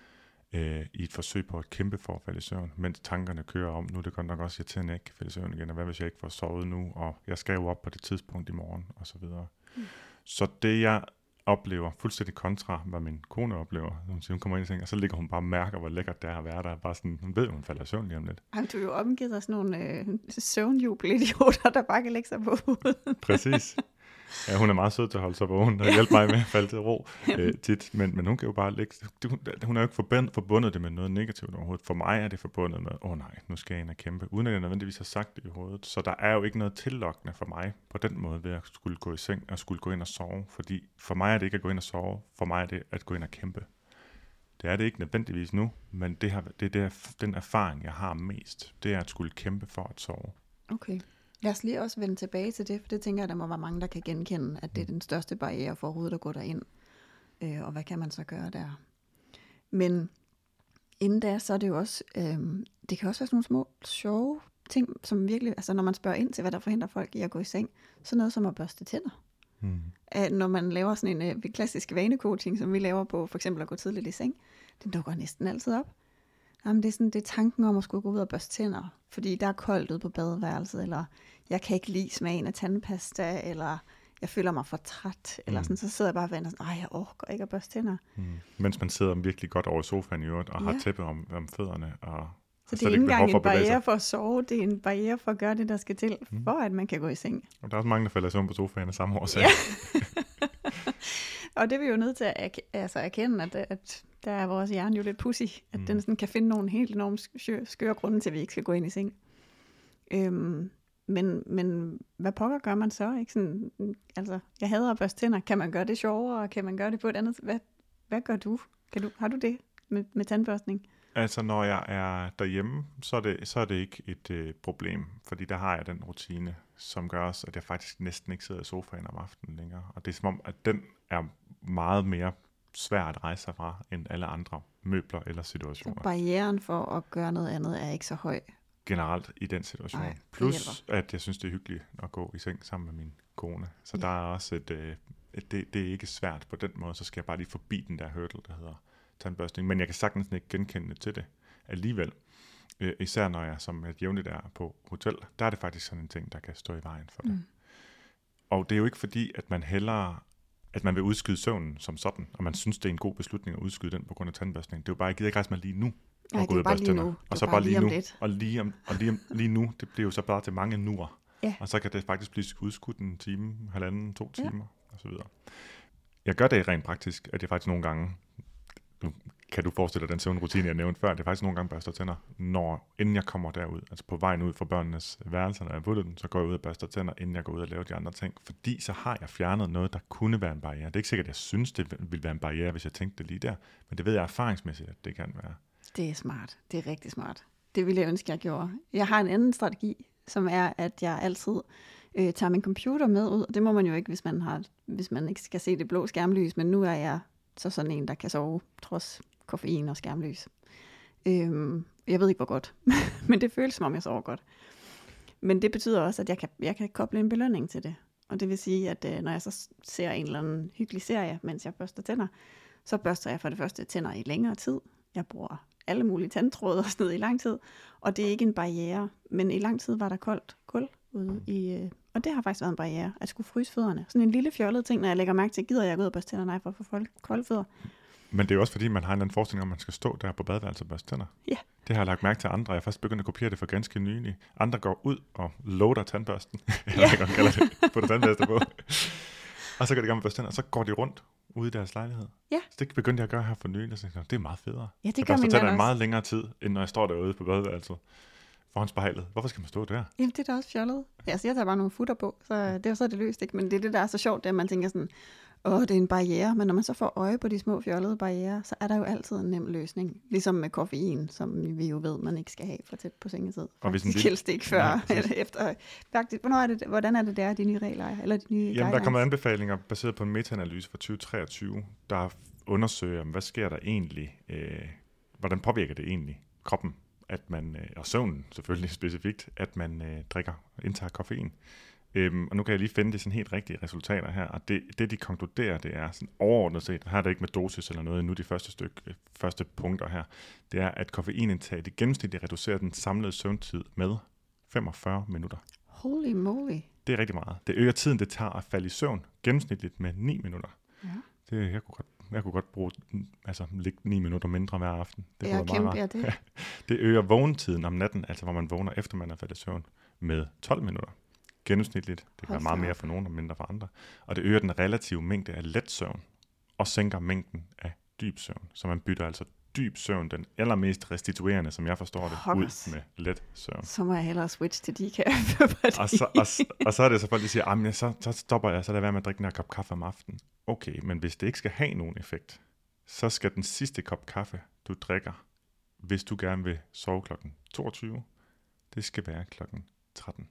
øh, i et forsøg på at kæmpe for at falde i søvn, mens tankerne kører om, nu er det godt nok også irriterende, at jeg ikke kan falde i søvn igen, og hvad hvis jeg ikke får sovet nu, og jeg skal jo op på det tidspunkt i morgen, og så videre. Mm. Så det jeg oplever, fuldstændig kontra, hvad min kone oplever, hun siger, hun kommer ind i seng, og så ligger hun bare og mærker, hvor lækkert det er at være der, bare sådan, hun ved, hun falder i søvn lige om lidt. Jamen, du er jo omgivet af sådan nogle øh, søvnjubelidioter, der bare kan lægge sig på hovedet. Præcis. Ja, hun er meget sød til at holde sig vågen og ja. hjælpe mig med at falde til ro øh, tit, men, men hun kan jo bare lægge, hun, hun er jo ikke forbundet, forbundet det med noget negativt overhovedet. For mig er det forbundet med, åh oh, nej, nu skal jeg ind og kæmpe, uden at jeg nødvendigvis har sagt det i hovedet. Så der er jo ikke noget tillokkende for mig på den måde ved at skulle gå i seng og skulle gå ind og sove, fordi for mig er det ikke at gå ind og sove, for mig er det at gå ind og kæmpe. Det er det ikke nødvendigvis nu, men det, har, det er det, den erfaring, jeg har mest, det er at skulle kæmpe for at sove. Okay. Lad os lige også vende tilbage til det, for det tænker jeg, der må være mange, der kan genkende, at det er den største barriere for overhovedet at gå derind. Øh, og hvad kan man så gøre der? Men inden da, så er det jo også, øh, det kan også være sådan nogle små, sjove ting, som virkelig, altså når man spørger ind til, hvad der forhindrer folk i at gå i seng, så noget som at børste tænder. Mm. At når man laver sådan en øh, klassisk vanecoaching, som vi laver på for eksempel at gå tidligt i seng, den dukker næsten altid op. Jamen, det er sådan, det er tanken om at skulle gå ud og børste tænder, fordi der er koldt ude på badeværelset, eller jeg kan ikke lide smagen af tandpasta, eller jeg føler mig for træt, eller sådan, så sidder jeg bare og venter sådan, ej, jeg orker ikke at børste tænder. Mm. Mens man sidder virkelig godt over i sofaen i øvrigt, og ja. har tæppe om, om fødderne, og så det er ikke engang en barriere for at sove, det er en barriere for at gøre det, der skal til, mm. for at man kan gå i seng. Og der er også mange, der falder i søvn på sofaen af samme årsag. Ja. Og det er vi jo nødt til at erk- altså erkende, at, at der er vores hjerne jo lidt pussy, at mm. den sådan kan finde nogle helt enormt skøre, skøre grunde til, at vi ikke skal gå ind i seng. Øhm, men, men hvad pokker gør man så? Ikke? Sådan, altså, jeg hader at børste tænder. Kan man gøre det sjovere? Kan man gøre det på et andet? Hvad, hvad gør du? Kan du? Har du det med, med tandbørstning? Altså, når jeg er derhjemme, så er det, så er det ikke et øh, problem, fordi der har jeg den rutine, som gør også, at jeg faktisk næsten ikke sidder i sofaen om aftenen længere. Og det er som om, at den er meget mere svær at rejse sig fra, end alle andre møbler eller situationer. Så barrieren for at gøre noget andet er ikke så høj? Generelt i den situation. Ej, plus, at jeg synes, det er hyggeligt at gå i seng sammen med min kone. Så ja. Der er også et, øh, et det, det er ikke svært på den måde, så skal jeg bare lige forbi den der hurdle, der hedder tandbørstning. Men jeg kan sagtens ikke genkende til det alligevel. Øh, især når jeg som et jævnligt er på hotel, der er det faktisk sådan en ting, der kan stå i vejen for det. Mm. Og det er jo ikke fordi, at man hellere at man vil udskyde søvnen som sådan, og man synes, det er en god beslutning at udskyde den på grund af tandbørstning. Det er jo bare, jeg gider ikke rejse mig lige nu. Nej, det er bare lige nu. Og så bare lige nu. Og lige, om, og lige, om, lige nu, det bliver jo så bare til mange nuer. Ja. Og så kan det faktisk blive udskudt en time, halvanden, to timer, ja. og så videre. Jeg gør det rent praktisk, at jeg faktisk nogle gange nu kan du forestille dig den søvnrutine, jeg nævnte før, det er faktisk nogle gange børster tænder, når, inden jeg kommer derud, altså på vejen ud fra børnenes værelser, når jeg puttet dem, så går jeg ud og børster tænder, inden jeg går ud og laver de andre ting, fordi så har jeg fjernet noget, der kunne være en barriere. Det er ikke sikkert, at jeg synes, det ville være en barriere, hvis jeg tænkte det lige der, men det ved jeg erfaringsmæssigt, at det kan være. Det er smart. Det er rigtig smart. Det ville jeg ønske, jeg gjorde. Jeg har en anden strategi, som er, at jeg altid øh, tager min computer med ud, og det må man jo ikke, hvis man, har, hvis man ikke skal se det blå skærmlys, men nu er jeg så sådan en, der kan sove trods koffein og skærmlys. Øhm, jeg ved ikke, hvor godt, men det føles, som om jeg sover godt. Men det betyder også, at jeg kan, jeg kan koble en belønning til det. Og det vil sige, at øh, når jeg så ser en eller anden hyggelig serie, mens jeg børster tænder, så børster jeg for det første tænder i længere tid. Jeg bruger alle mulige tandtråde og sådan noget i lang tid, og det er ikke en barriere, men i lang tid var der koldt gulv ude i, øh, og det har faktisk været en barriere, at skulle fryse fødderne. Sådan en lille fjollet ting, når jeg lægger mærke til, gider jeg gå ud og børste tænder, nej, for at få kolde fødder. Men det er jo også fordi, man har en anden forestilling om, at man skal stå der på badeværelset og børste tænder. Ja. Det har jeg lagt mærke til andre. Jeg har først begyndt at kopiere det for ganske nylig. Andre går ud og loader tandbørsten. Jeg Ja. ved ikke, om kalder det. Putter tandbørste på. Og så går de i gang med at børste tænder, og så går de rundt ude i deres lejlighed. Ja. Så det begyndte jeg at gøre her for nylig, og så tænkte jeg, det er meget federe. Ja, det jeg gør børster min tænder mand i også. meget længere tid, end når jeg står derude på badeværelset foran spejlet. Hvorfor skal man stå der? Jamen, det er da også fjollet. Altså, jeg tager bare nogle futter på, så det er så er det løst, ikke? Men det er det, der er så sjovt, det er, at man tænker sådan, åh, det er en barriere, men når man så får øje på de små fjollede barrierer, så er der jo altid en nem løsning. Ligesom med koffein, som vi jo ved, man ikke skal have for tæt på sengetid. Og hvis en Faktisk lille- helst ikke før, Nej, eller efter. Faktisk, hvornår er det, hvordan er det der, de nye regler er? Eller de nye Jamen, der er guidelines? kommet anbefalinger baseret på en metaanalyse fra tyve treogtyve, der undersøger, hvad sker der egentlig, øh, hvordan påvirker det egentlig kroppen, at man, øh, og søvnen selvfølgelig specifikt, at man øh, drikker, indtager koffein. Øhm, og nu kan jeg lige finde de sådan helt rigtige resultater her, og det, det de konkluderer, det er sådan overordnet set, her er det ikke med dosis eller noget, nu de første, stykke, øh, første punkter her, det er, at koffeinindtaget i gennemsnit reducerer den samlede søvntid med femogfyrre minutter. Holy moly. Det er rigtig meget. Det øger tiden, det tager at falde i søvn, gennemsnitligt med ni minutter. Ja. Det, jeg, kunne godt, jeg kunne godt bruge, altså ligge ni minutter mindre hver aften. Det Ja, kunne være meget kæmpe, ja, rart. det. Det øger vågentiden om natten, altså hvor man vågner efter man er faldet i søvn, med tolv minutter. Gennemsnitligt. Det kan Hold være meget da mere op. for nogen og mindre for andre. Og det øger den relative mængde af let søvn, og sænker mængden af dyb søvn. Så man bytter altså dyb søvn, den allermest restituerende, som jeg forstår det, Pokkers. ud med let søvn. Så må jeg hellere switch til decaf. Og så, og, s- og så er det så folk, der siger, at så, så stopper jeg, så lad være med at drikke den her kop kaffe om aftenen. Okay, men hvis det ikke skal have nogen effekt, så skal den sidste kop kaffe, du drikker, hvis du gerne vil sove klokken toogtyve, det skal være klokken tretten.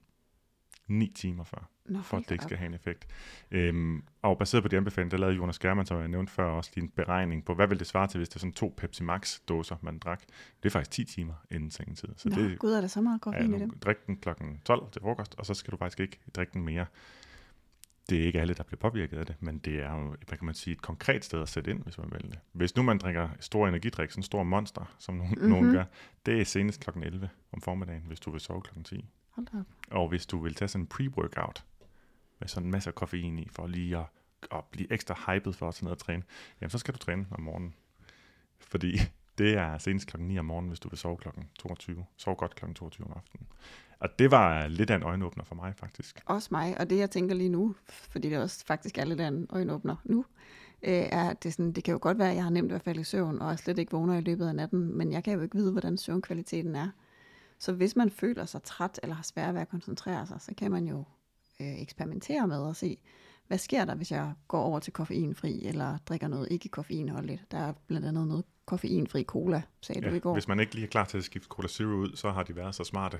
ni timer før, Nå, for at hold det da ikke op. skal have en effekt. Øhm, og baseret på de anbefalinger, der lavede Jonas Germann, som jeg nævnte før, også lige en beregning på, hvad vil det svare til, hvis det er sådan to Pepsi Max-dåser, man drak. Det er faktisk ti timer inden sengetid. Så Nå, det, gud, er der så meget Ja, koffein i nu, dem? drik den klokken tolv til frokost, og så skal du faktisk ikke drikke den mere. Det er ikke alle, der bliver påvirket af det, men det er jo, hvad kan man sige, et konkret sted at sætte ind, hvis man vil det. Hvis nu man drikker stor energidrik, sådan en stor monster, som nogen, mm-hmm. nogen gør, det er senest klokken elleve om formiddagen, hvis du vil sove klokken ti. Hold da op. Og hvis du vil tage sådan en pre-workout, med sådan en masse af koffein i, for lige at, at blive ekstra hyped for at tage ned og træne, jamen så skal du træne om morgenen. Fordi det er senest klokken ni om morgenen, hvis du vil sove klokken toogtyve. Sov godt klokken toogtyve om aftenen. Og det var lidt af en øjenåbner for mig, faktisk. Også mig, og det jeg tænker lige nu, fordi det også faktisk er lidt af en øjenåbner nu, øh, er, at det, sådan, det kan jo godt være, at jeg har nemt ved at falde i søvn, og jeg slet ikke vågner i løbet af natten, men jeg kan jo ikke vide, hvordan søvnkvaliteten er. Så hvis man føler sig træt, eller har svært ved at koncentrere sig, så kan man jo øh, eksperimentere med og se, hvad sker der, hvis jeg går over til koffeinfri, eller drikker noget ikke koffeinholdigt. Der er blandt andet noget koffeinfri cola, sagde du i går. Hvis man ikke lige er klar til at skifte Cola Zero ud, så har de været så smarte.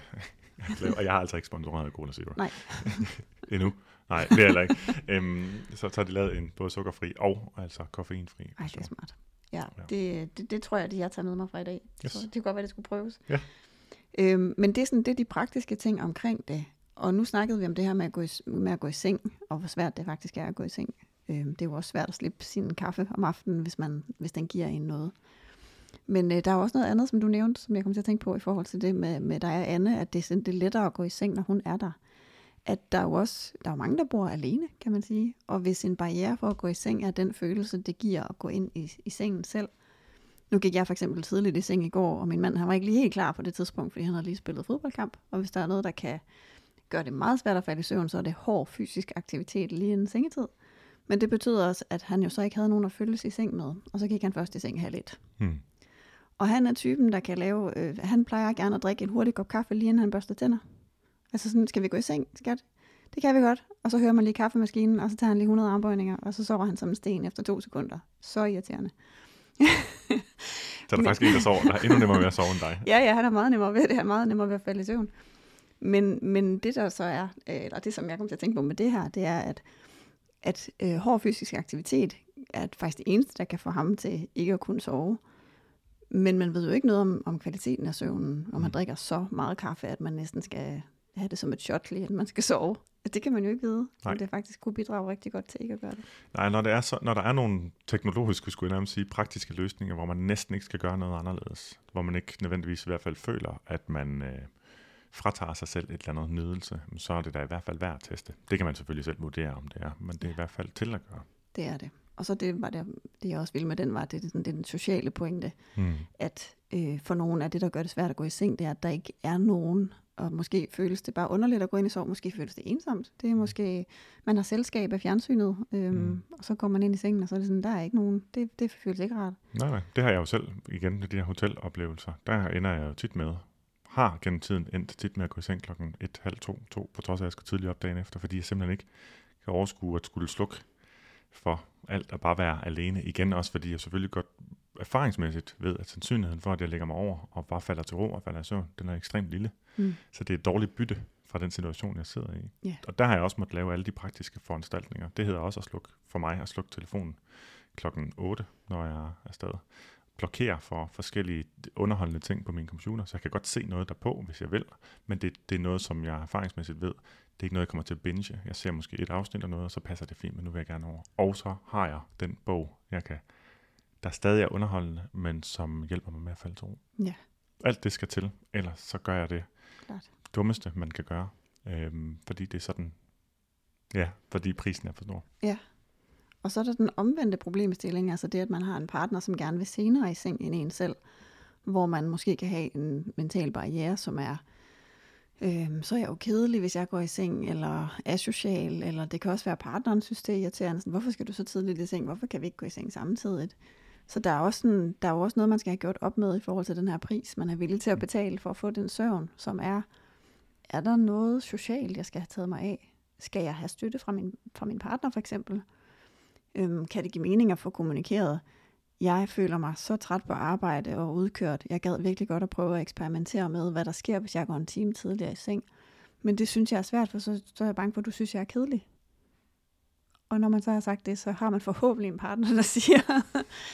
Og jeg har altså ikke sponsoreret Cola Zero. Nej. Endnu. Nej, det er heller ikke. Øhm, så, så har de lavet en både sukkerfri og altså koffeinfri. Ej, det er smart. Ja, Ja. det, det, det tror jeg, det jeg tager med mig fra i dag. Yes. Så det kunne godt være, det skulle prøves. Ja. Øhm, men det er sådan, det er de praktiske ting omkring det. Og nu snakkede vi om det her med at gå i, med at gå i seng, og hvor svært det faktisk er at gå i seng. Øhm, det er jo også svært at slippe sin kaffe om aftenen, hvis, man, hvis den giver en noget. Men øh, der er jo også noget andet, som du nævnte, som jeg kom til at tænke på i forhold til det med, med dig og Anne, at det er, sådan, det er lettere at gå i seng, når hun er der. At der er jo også, der er jo mange, der bor alene, kan man sige. Og hvis en barriere for at gå i seng er den følelse, det giver at gå ind i, i sengen selv. Nu gik jeg for eksempel tidligt i seng i går, og min mand han var ikke lige helt klar på det tidspunkt, fordi han havde lige spillet fodboldkamp. Og hvis der er noget, der kan gøre det meget svært at falde i søvn, så er det hård fysisk aktivitet lige inden sengetid. Men det betyder også, at han jo så ikke havde nogen at følges i seng med, og så gik han først i seng halv et. Hmm. Og han er typen, der kan lave, øh, han plejer gerne at drikke en hurtig kop kaffe, lige inden han børster tænder. Altså sådan, skal vi gå i seng, skat? Det kan vi godt. Og så hører man lige kaffemaskinen, og så tager han lige hundrede armbøjninger, og så sover han som en sten efter to sekunder. Så irriterende. Så er der faktisk en, der sover. Der er endnu nemmere ved at sove end dig. Ja, ja, han er meget nemmere ved det. Han er meget nemmere ved at falde i søvn. Men, men det der så er, eller det som jeg kommer til at tænke på med det her, det er, at, at øh, hård fysisk aktivitet er faktisk det eneste, der kan få ham til ikke at kunne sove. Men man ved jo ikke noget om, om kvaliteten af søvnen, om man mm. drikker så meget kaffe, at man næsten skal have det som et shot, lige at man skal sove. Det kan man jo ikke vide, om det faktisk kunne bidrage rigtig godt til ikke at gøre det. Nej, når, det er så, når der er nogle teknologiske, skulle jeg nærmest sige, praktiske løsninger, hvor man næsten ikke skal gøre noget anderledes, hvor man ikke nødvendigvis i hvert fald føler, at man øh, fratager sig selv et eller andet nydelse, så er det da i hvert fald værd at teste. Det kan man selvfølgelig selv vurdere, om det er, men det er i hvert fald til at gøre. Det er det. Og så det var det, det jeg også ville med den, var det, det, det er den sociale pointe, mm. at øh, for nogen af det, der gør det svært at gå i seng, det er, at der ikke er nogen, og måske føles det bare underligt at gå ind i sov, måske føles det ensomt. Det er måske, man har selskab af fjernsynet, øhm, mm. og så går man ind i sengen, og så er det sådan, der er ikke nogen, det, det føles ikke rart. Nej, nej, det har jeg jo selv, igen med de her hoteloplevelser, der ender jeg jo tit med, har gennem tiden endt tit med at gå i seng klokken et, halv to, to, på trods af, at jeg skal tidligt op dagen efter, fordi jeg simpelthen ikke kan overskue at skulle slukke for alt at bare være alene. Igen også, fordi jeg selvfølgelig godt erfaringsmæssigt ved, at sandsynligheden for, at jeg lægger mig over og bare falder til ro og falder i søvn, den er ekstremt lille. Mm. Så det er et dårligt bytte fra den situation, jeg sidder i. Yeah. Og der har jeg også måttet lave alle de praktiske foranstaltninger. Det hedder også at slukke for mig at slukke telefonen klokken otte, når jeg er afsted. Blokere for forskellige underholdende ting på min computer, så jeg kan godt se noget derpå, hvis jeg vil. Men det, det er noget, som jeg erfaringsmæssigt ved, det er ikke noget, jeg kommer til at binge. Jeg ser måske et afsnit eller noget, og så passer det fint, men nu vil jeg gerne over. Og så har jeg den bog, jeg kan, der stadig er underholdende, men som hjælper mig med at falde til ro. Ja. Alt det skal til, ellers så gør jeg det Klart. dummeste, man kan gøre. Øhm, fordi det er sådan, ja, fordi prisen er for stor. Ja. Og så er der den omvendte problemstilling, altså det, at man har en partner, som gerne vil senere i seng end en selv, hvor man måske kan have en mental barriere, som er, øhm, så er jeg jo kedelig, hvis jeg går i seng, eller asocial, eller det kan også være, partneren synes, det er irriterende. Sådan, hvorfor skal du så tidligt i seng? Hvorfor kan vi ikke gå i seng samtidig? Så der er, også en, der er jo også noget, man skal have gjort op med i forhold til den her pris, man er villig til at betale for at få den søvn, som er, er der noget socialt, jeg skal have taget mig af? Skal jeg have støtte fra min, fra min partner for eksempel? Øhm, kan det give mening at få kommunikeret? Jeg føler mig så træt på arbejde og udkørt. Jeg gad virkelig godt at prøve at eksperimentere med, hvad der sker, hvis jeg går en time tidligere i seng. Men det synes jeg er svært, for så, så er jeg bange for, at du synes, jeg er kedelig. Og når man så har sagt det, så har man forhåbentlig en partner, der siger,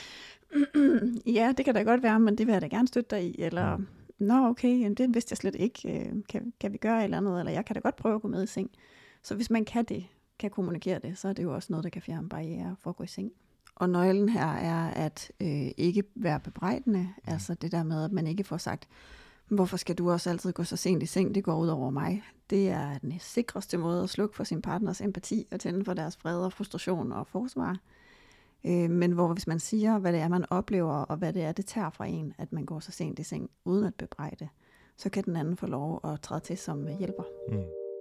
ja, det kan da godt være, men det vil jeg da gerne støtte dig i. Eller, nå okay, jamen, det vidste jeg slet ikke. Kan, kan vi gøre et eller andet? Eller jeg kan da godt prøve at gå med i seng. Så hvis man kan det, kan kommunikere det, så er det jo også noget, der kan fjerne barrierer for at gå i seng. Og nøglen her er at øh, ikke være bebrejdende, mm. altså det der med, at man ikke får sagt, hvorfor skal du også altid gå så sent i seng, det går ud over mig. Det er den sikreste måde at slukke for sin partners empati og tænde for deres fred og frustration og forsvar. Øh, men hvor hvis man siger, hvad det er, man oplever, og hvad det er, det tager fra en, at man går så sent i seng, uden at bebrejde, så kan den anden få lov at træde til som hjælper. Mm.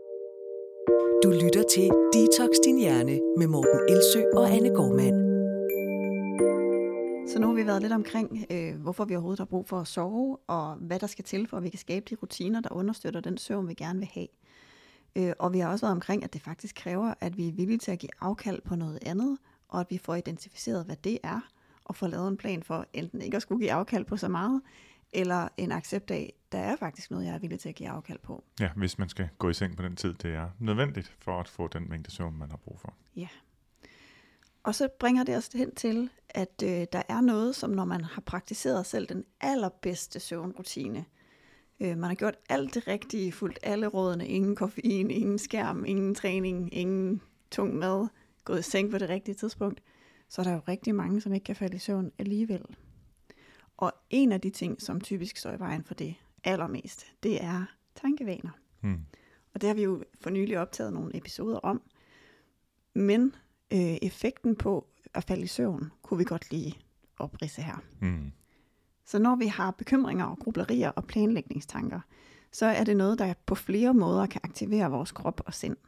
Du lytter til Detox Din Hjerne med Morten Elsø og Anne Gormand. Så nu har vi været lidt omkring, øh, hvorfor vi overhovedet har brug for at sove, og hvad der skal til, for at vi kan skabe de rutiner, der understøtter den søvn, vi gerne vil have. Øh, og vi har også været omkring, at det faktisk kræver, at vi er villige til at give afkald på noget andet, og at vi får identificeret, hvad det er, og får lavet en plan for enten ikke at skulle give afkald på så meget, eller en accept af, der er faktisk noget, jeg er villig til at give afkald på. Ja, hvis man skal gå i seng på den tid, det er nødvendigt for at få den mængde søvn, man har brug for. Ja. Og så bringer det os hen til, at øh, der er noget, som når man har praktiseret selv den allerbedste søvnrutine, øh, man har gjort alt det rigtige, fulgt alle rådene, ingen koffein, ingen skærm, ingen træning, ingen tung mad, gået i seng på det rigtige tidspunkt, så er der jo rigtig mange, som ikke kan falde i søvn alligevel. Og en af de ting, som typisk står i vejen for det allermest, det er tankevaner. Hmm. Og det har vi jo for nylig optaget nogle episoder om. Men øh, effekten på at falde i søvn, kunne vi godt lige opridse her. Hmm. Så når vi har bekymringer og grublerier og planlægningstanker, så er det noget, der på flere måder kan aktivere vores krop og sind.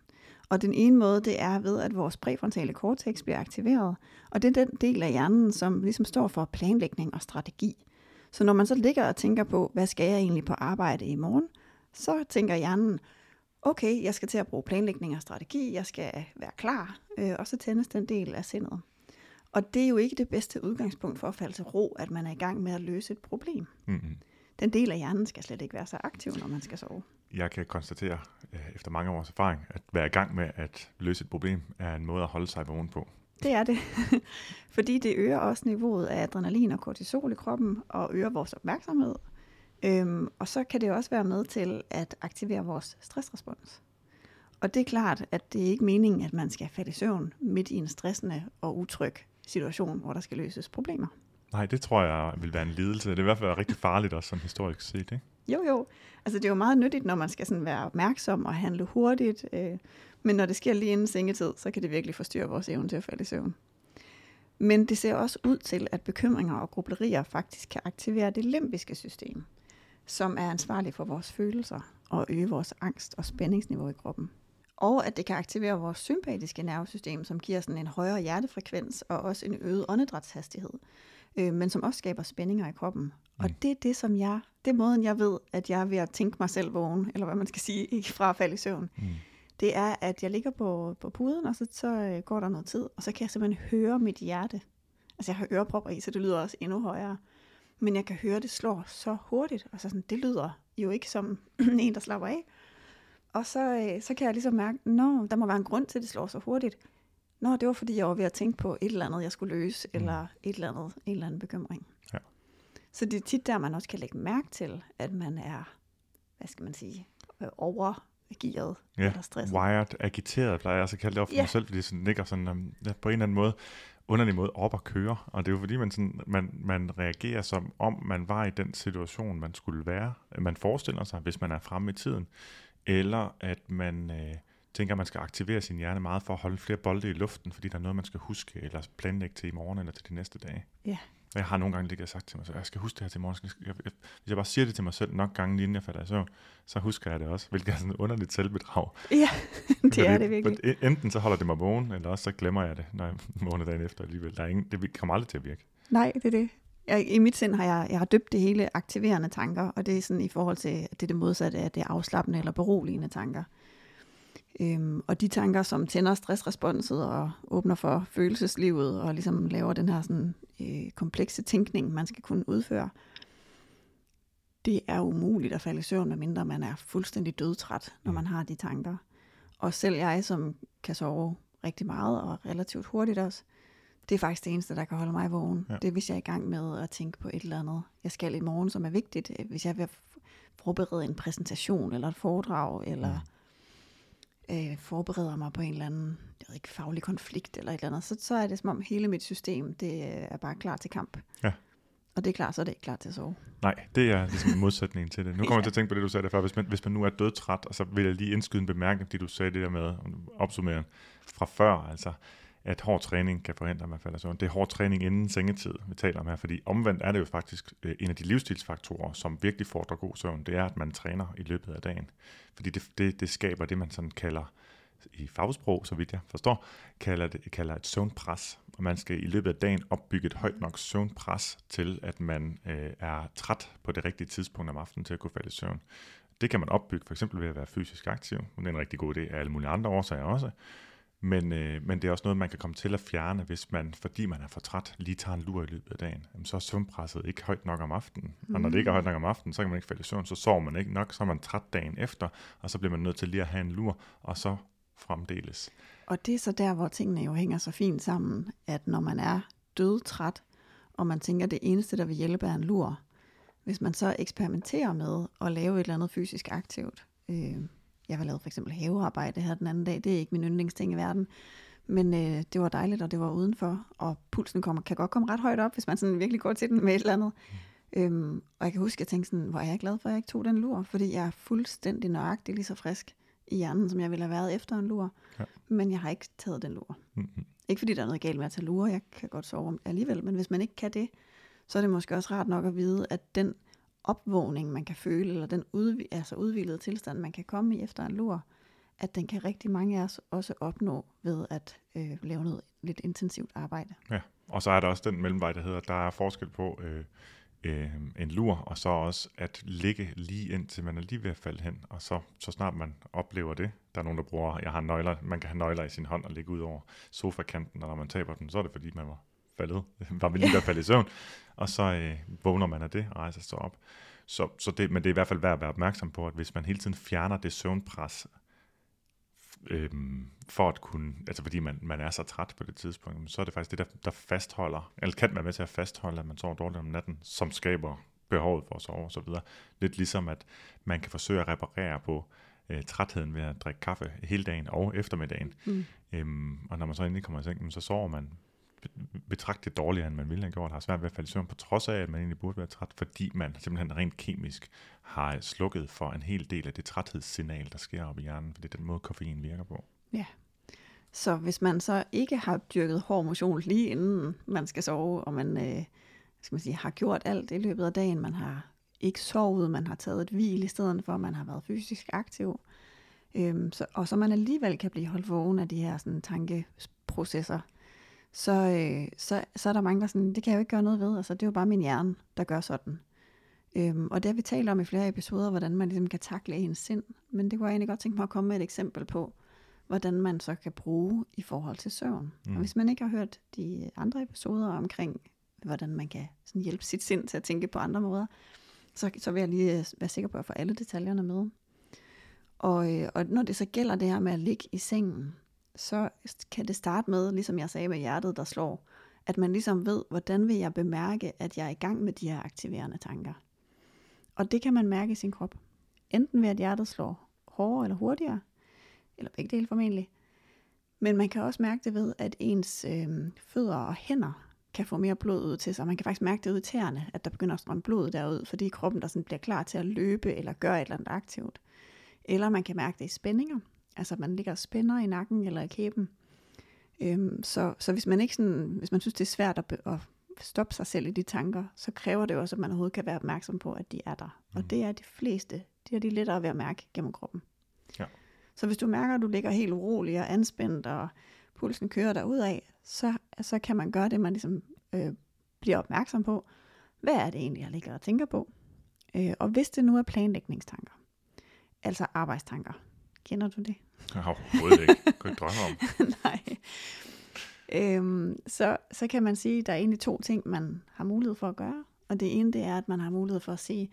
Og den ene måde, det er ved, at vores præfrontale cortex bliver aktiveret. Og det er den del af hjernen, som ligesom står for planlægning og strategi. Så når man så ligger og tænker på, hvad skal jeg egentlig på arbejde i morgen, så tænker hjernen, okay, jeg skal til at bruge planlægning og strategi, jeg skal være klar, øh, og så tændes den del af sindet. Og det er jo ikke det bedste udgangspunkt for at falde til ro, at man er i gang med at løse et problem. Mm-hmm. Den del af hjernen skal slet ikke være så aktiv, når man skal sove. Jeg kan konstatere, efter mange års erfaring, at være i gang med at løse et problem, er en måde at holde sig vågen på. Det er det, fordi det øger også niveauet af adrenalin og kortisol i kroppen, og øger vores opmærksomhed. Øhm, og så kan det også være med til at aktivere vores stressrespons. Og det er klart, at det er ikke meningen, at man skal falde i søvn midt i en stressende og utryg situation, hvor der skal løses problemer. Nej, det tror jeg vil være en lidelse. Det er i hvert fald rigtig farligt også sådan historisk set, ikke? Jo, jo. Altså det er jo meget nyttigt, når man skal sådan være opmærksom og handle hurtigt. Øh, men når det sker lige inden sengetid, så kan det virkelig forstyrre vores evne til at falde i søvn. Men det ser også ud til, at bekymringer og grublerier faktisk kan aktivere det limbiske system, som er ansvarligt for vores følelser og øge vores angst og spændingsniveau i kroppen. Og at det kan aktivere vores sympatiske nervesystem, som giver sådan en højere hjertefrekvens og også en øget åndedrætshastighed, øh, men som også skaber spændinger i kroppen. Mm. Og det er det, som jeg, det er måden, jeg ved, at jeg er ved at tænke mig selv vågen, eller hvad man skal sige, ikke fra at falde i søvn. Mm. Det er, at jeg ligger på, på puden, og så, så går der noget tid, og så kan jeg simpelthen høre mit hjerte. Altså jeg har ørepropper i, så det lyder også endnu højere. Men jeg kan høre, det slår så hurtigt, og så sådan, det lyder jo ikke som en, der slapper af. Og så, så kan jeg ligesom mærke, nå, der må være en grund til, at det slår så hurtigt. Nå, det var fordi, jeg var ved at tænke på et eller andet, jeg skulle løse, mm. eller et eller andet, en eller anden bekymring. Ja. Så det er tit der, man også kan lægge mærke til, at man er, hvad skal man sige, overgearet ja, eller stresset. Wired, agiteret, plejer jeg også at kalde det op for ja. mig selv, fordi det ligger sådan, um, på en eller anden måde, underlig måde op at køre. Og det er jo fordi, man, sådan, man, man reagerer som om, man var i den situation, man skulle være. Man forestiller sig, hvis man er fremme i tiden, eller at man øh, tænker, at man skal aktivere sin hjerne meget for at holde flere bolde i luften, fordi der er noget, man skal huske, eller planlægge til i morgen, eller til de næste dage. Ja. Og jeg har nogle gange ligget og sagt til mig selv, jeg skal huske det her til i morgen. Jeg, jeg, jeg, hvis jeg bare siger det til mig selv nok gange, lige inden jeg falder i søvn, så husker jeg det også, hvilket er sådan et underligt selvbedrag. Ja, det fordi, er det virkelig. Enten så holder det mig vågen, eller også så glemmer jeg det, når jeg vågner dagen efter alligevel. Der er ingen, det kommer aldrig til at virke. Nej, det er det. Jeg, I mit sind har jeg, jeg har døbt det hele aktiverende tanker, og det er sådan i forhold til, at det er det modsatte af det afslappende eller beroligende tanker. Øhm, og de tanker, som tænder stressresponset og åbner for følelseslivet og ligesom laver den her sådan, øh, komplekse tænkning, man skal kunne udføre, det er umuligt at falde i søvn, medmindre man er fuldstændig dødtræt, når man har de tanker. Og selv jeg, som kan sove rigtig meget og relativt hurtigt også, det er faktisk det eneste, der kan holde mig vågen. Ja. Det er, hvis jeg er i gang med at tænke på et eller andet, jeg skal i morgen, som er vigtigt. Hvis jeg vil forberede en præsentation eller et foredrag, eller øh, forbereder mig på en eller anden jeg ved ikke, faglig konflikt eller et eller andet, så, så er det som om hele mit system, det er bare klar til kamp. Ja. Og det er klart, så er det ikke klar til at sove. Nej, det er ligesom en modsætning til det. Nu kommer ja. jeg til at tænke på det, du sagde der før. Hvis man, hvis man nu er dødtræt, og så vil jeg lige indskyde en bemærkning, fordi du sagde det der med opsummeren fra før, altså at hård træning kan forhindre, at man falder i søvn. Det er hård træning inden sengetid, vi taler om her, fordi omvendt er det jo faktisk øh, en af de livsstilsfaktorer, som virkelig fordrer god søvn, det er, at man træner i løbet af dagen. Fordi det, det, det skaber det, man sådan kalder, i fagsprog, så vidt jeg forstår, kalder det kalder et søvnpres. Og man skal i løbet af dagen opbygge et højt nok søvnpres til, at man øh, er træt på det rigtige tidspunkt om aftenen til at kunne falde i søvn. Det kan man opbygge for eksempel ved at være fysisk aktiv, og det er en rigtig god idé af alle mulige andre årsager også. Men, øh, men det er også noget, man kan komme til at fjerne, hvis man, fordi man er for træt, lige tager en lur i løbet af dagen. Jamen, så er søvnpresset ikke højt nok om aftenen. Mm. Og når det ikke er højt nok om aftenen, så kan man ikke falde i søvn, så sover man ikke nok, så er man træt dagen efter, og så bliver man nødt til lige at have en lur, og så fremdeles. Og det er så der, hvor tingene jo hænger så fint sammen, at når man er dødtræt, og man tænker, at det eneste, der vil hjælpe, er en lur, hvis man så eksperimenterer med at lave et eller andet fysisk aktivt, øh, jeg har lavet for eksempel havearbejde her den anden dag. Det er ikke min yndlingsting i verden. Men øh, det var dejligt, og det var udenfor. Og pulsen kommer, kan godt komme ret højt op, hvis man sådan virkelig går til den med et eller andet. Mm. Øhm, og jeg kan huske, at jeg tænkte sådan, hvor er jeg glad for, at jeg ikke tog den lur. Fordi jeg er fuldstændig nøjagtig lige så frisk i hjernen, som jeg ville have været efter en lur. Ja. Men jeg har ikke taget den lur. Mm-hmm. Ikke fordi der er noget galt med at tage lure. Jeg kan godt sove alligevel. Men hvis man ikke kan det, så er det måske også rart nok at vide, at den opvågning, man kan føle, eller den udv- altså udhvilede tilstand, man kan komme i efter en lur, at den kan rigtig mange af os også opnå ved at øh, lave noget lidt intensivt arbejde. Ja, og så er der også den mellemvej, der hedder, der er forskel på øh, øh, en lur, og så også at ligge lige indtil man er lige ved at falde hen, og så, så snart man oplever det, der er nogen, der bruger, jeg har nøgler, man kan have nøgler i sin hånd og ligge ud over sofakanten, og når man taber den, så er det fordi, man var faldet, var vi lige ved at falde i søvn, og så øh, vågner man af det og rejser sig op. Så, så det, men det er i hvert fald værd at være opmærksom på, at hvis man hele tiden fjerner det søvnpres, øhm, for at kunne, altså fordi man, man er så træt på det tidspunkt, så er det faktisk det, der, der fastholder, eller kan være med til at fastholde, at man sover dårligt om natten, som skaber behovet for at sove og så videre. Lidt ligesom, at man kan forsøge at reparere på øh, trætheden ved at drikke kaffe hele dagen og eftermiddagen. Mm. Øhm, og når man så endelig kommer i seng, så sover man betragtet dårligere, end man ville have gjort, har svært ved at falde i søvn, på trods af, at man egentlig burde være træt, fordi man simpelthen rent kemisk har slukket for en hel del af det træthedssignal, der sker op i hjernen, fordi det er den måde, koffein virker på. Ja, så hvis man så ikke har dyrket hård motion lige inden man skal sove, og man, øh, skal man sige, har gjort alt i løbet af dagen, man har ikke sovet, man har taget et hvil i stedet for, man har været fysisk aktiv, øhm, så, og så man alligevel kan blive holdt vågen af de her sådan, tankeprocesser, Så, øh, så, så er der mange, der sådan, det kan jeg jo ikke gøre noget ved, altså det er jo bare min hjerne, der gør sådan. Øhm, og det har vi talt om i flere episoder, hvordan man ligesom kan takle ens sind, men det kunne jeg egentlig godt tænke mig at komme med et eksempel på, hvordan man så kan bruge i forhold til søvn. Mm. Og hvis man ikke har hørt de andre episoder omkring, hvordan man kan sådan hjælpe sit sind til at tænke på andre måder, så, så vil jeg lige være sikker på at få alle detaljerne med. Og, øh, og når det så gælder det her med at ligge i sengen, så kan det starte med, ligesom jeg sagde med hjertet, der slår, at man ligesom ved, hvordan vil jeg bemærke, at jeg er i gang med de her aktiverende tanker. Og det kan man mærke i sin krop. Enten ved, at hjertet slår hårdere eller hurtigere, eller begge dele formentlig. Men man kan også mærke det ved, at ens øh, fødder og hænder kan få mere blod ud til sig. Man kan faktisk mærke det ud i tæerne, at der begynder at strømme blod derud, fordi kroppen der sådan bliver klar til at løbe eller gøre et eller andet aktivt. Eller man kan mærke det i spændinger. Altså man ligger og spænder i nakken eller i kæben. Øhm, så, så hvis man ikke sådan, hvis man synes det er svært at, at stoppe sig selv i de tanker, så kræver det også, at man overhovedet kan være opmærksom på, at de er der. Mm. Og det er de fleste. Det er de lettere ved at mærke gennem kroppen. Ja. Så hvis du mærker, at du ligger helt urolig og anspændt, og pulsen kører derudad, så, så kan man gøre det, man ligesom øh, bliver opmærksom på. Hvad er det egentlig, jeg ligger og tænker på? Øh, og hvis det nu er planlægningstanker, altså arbejdstanker, kender du det? Overhovedet ikke. Kunne ikke drømme om. Nej. Øhm, så, så kan man sige, at der er egentlig to ting, man har mulighed for at gøre. Og det ene, det er, at man har mulighed for at sige,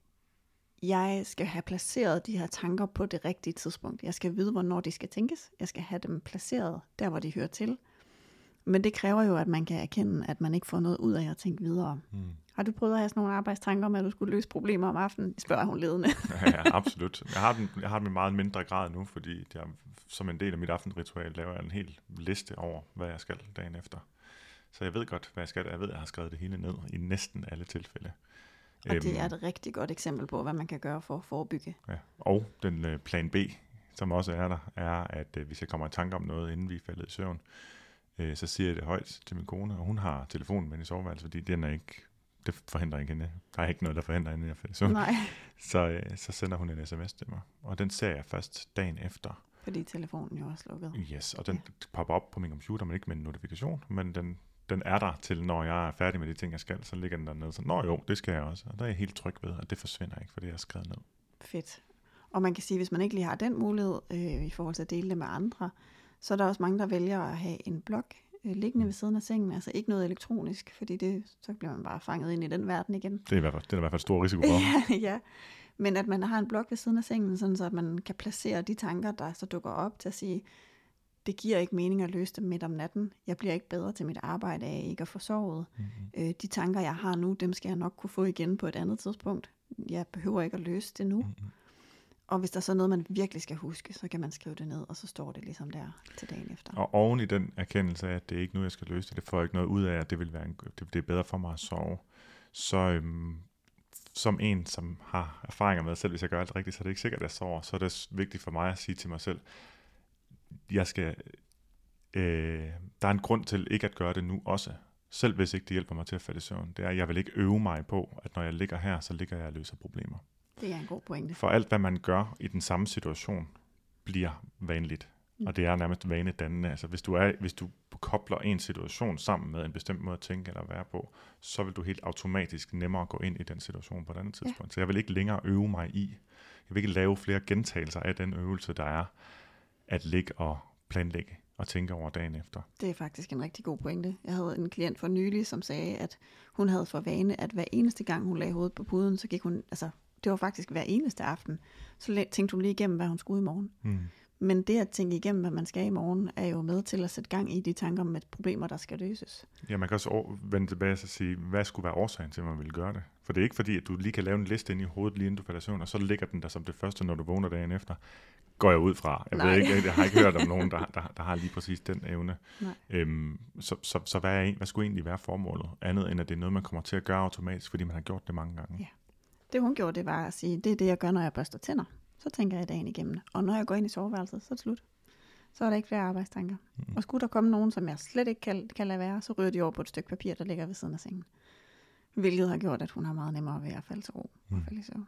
jeg skal have placeret de her tanker på det rigtige tidspunkt. Jeg skal vide, hvornår de skal tænkes. Jeg skal have dem placeret der, hvor de hører til. Men det kræver jo, at man kan erkende, at man ikke får noget ud af at tænke videre. Mm. Har du prøvet at have sådan nogle arbejdstanker om, at du skulle løse problemer om aftenen? Spørger hun ledende. Ja, absolut. Jeg har den, jeg har den i meget mindre grad nu, fordi jeg, som en del af mit aftenritual laver jeg en hel liste over, hvad jeg skal dagen efter. Så jeg ved godt, hvad jeg skal. Jeg ved, at jeg har skrevet det hele ned i næsten alle tilfælde. Og det er et rigtig godt eksempel på, hvad man kan gøre for at forebygge. Ja. Og den uh, plan B, som også er der, er, at uh, hvis jeg kommer i tanke om noget, inden vi er faldet i søvn, uh, så siger jeg det højt til min kone, og hun har telefonen med i soveværelset, fordi den er ikke, det forhindrer ikke hende. Der er ikke noget, der forhindrer hende, jeg falder i søvn. Nej. Så, uh, så sender hun en sms til mig, og den ser jeg først dagen efter. Fordi telefonen jo er slukket. Yes, og den ja. popper op på min computer, men ikke med en notifikation, men den den er der til, når jeg er færdig med de ting, jeg skal, så ligger den dernede. Så nå jo, det skal jeg også. Og der er jeg helt tryg ved, at det forsvinder ikke, for det er skrevet ned. Fedt. Og man kan sige, hvis man ikke lige har den mulighed øh, i forhold til at dele det med andre, så er der også mange, der vælger at have en blog øh, liggende ved siden af sengen. Altså ikke noget elektronisk, fordi det, så bliver man bare fanget ind i den verden igen. Det er i hvert fald, det er i hvert fald stor risiko for. ja, ja. Men at man har en blog ved siden af sengen, sådan så at man kan placere de tanker, der så dukker op til at sige, det giver ikke mening at løse dem midt om natten. Jeg bliver ikke bedre til mit arbejde af ikke at få sovet. Mm-hmm. Øh, de tanker, jeg har nu, dem skal jeg nok kunne få igen på et andet tidspunkt. Jeg behøver ikke at løse det nu. Mm-hmm. Og hvis der så er noget, man virkelig skal huske, så kan man skrive det ned, og så står det ligesom der til dagen efter. Og oven i den erkendelse af, at det er ikke nu, jeg skal løse det, det får jeg ikke noget ud af, at det vil være en, det, det er bedre for mig at sove. Så øhm, som en, som har erfaringer med, selv hvis jeg gør alt rigtigt, så er det ikke sikkert, at jeg sover. Så er det vigtigt for mig at sige til mig selv, jeg skal, øh, der er en grund til ikke at gøre det nu også, selv hvis ikke det hjælper mig til at falde i søvn. Det er, at jeg vil ikke øve mig på, at når jeg ligger her, så ligger jeg og løser problemer. Det er en god pointe. For alt, hvad man gør i den samme situation, bliver vanligt. Og det er nærmest vanedannende. Altså hvis du, er, hvis du kobler en situation sammen med en bestemt måde at tænke eller være på, så vil du helt automatisk nemmere gå ind i den situation på et andet tidspunkt. Ja. Så jeg vil ikke længere øve mig i. Jeg vil ikke lave flere gentagelser af den øvelse, der er at ligge og planlægge og tænke over dagen efter. Det er faktisk en rigtig god pointe. Jeg havde en klient for nylig, som sagde, at hun havde for vane, at hver eneste gang hun lagde hovedet på puden, så gik hun, altså det var faktisk hver eneste aften, så tænkte hun lige igennem, hvad hun skulle i morgen. Hmm. Men det at tænke igennem, hvad man skal i morgen, er jo med til at sætte gang i de tanker med problemer, der skal løses. Ja, man kan også vende tilbage og sige, hvad skulle være årsagen til, at man vil gøre det? For det er ikke fordi, at du lige kan lave en liste ind i hovedet, lige inden du falder i søvn, og så ligger den der som det første, når du vågner dagen efter. Går jeg ud fra. Jeg, ved ikke, jeg har ikke hørt om nogen, der, der, der har lige præcis den evne. Øhm, så så, så hvad, er, hvad skulle egentlig være formålet? Andet end, at det er noget, man kommer til at gøre automatisk, fordi man har gjort det mange gange. Ja. Det hun gjorde, det var at sige, det er det, jeg gør, når jeg børster tænder. Så tænker jeg dagen igennem. Og når jeg går ind i soveværelset, så er det slut. Så er der ikke flere arbejdstanker. Mm. Og skulle der komme nogen, som jeg slet ikke kan, kan lade være, så ryger de over på et stykke papir, der ligger ved siden af sengen. Hvilket har gjort, at hun har meget nemmere ved at falde til ro. Mm. Og falde i søvn.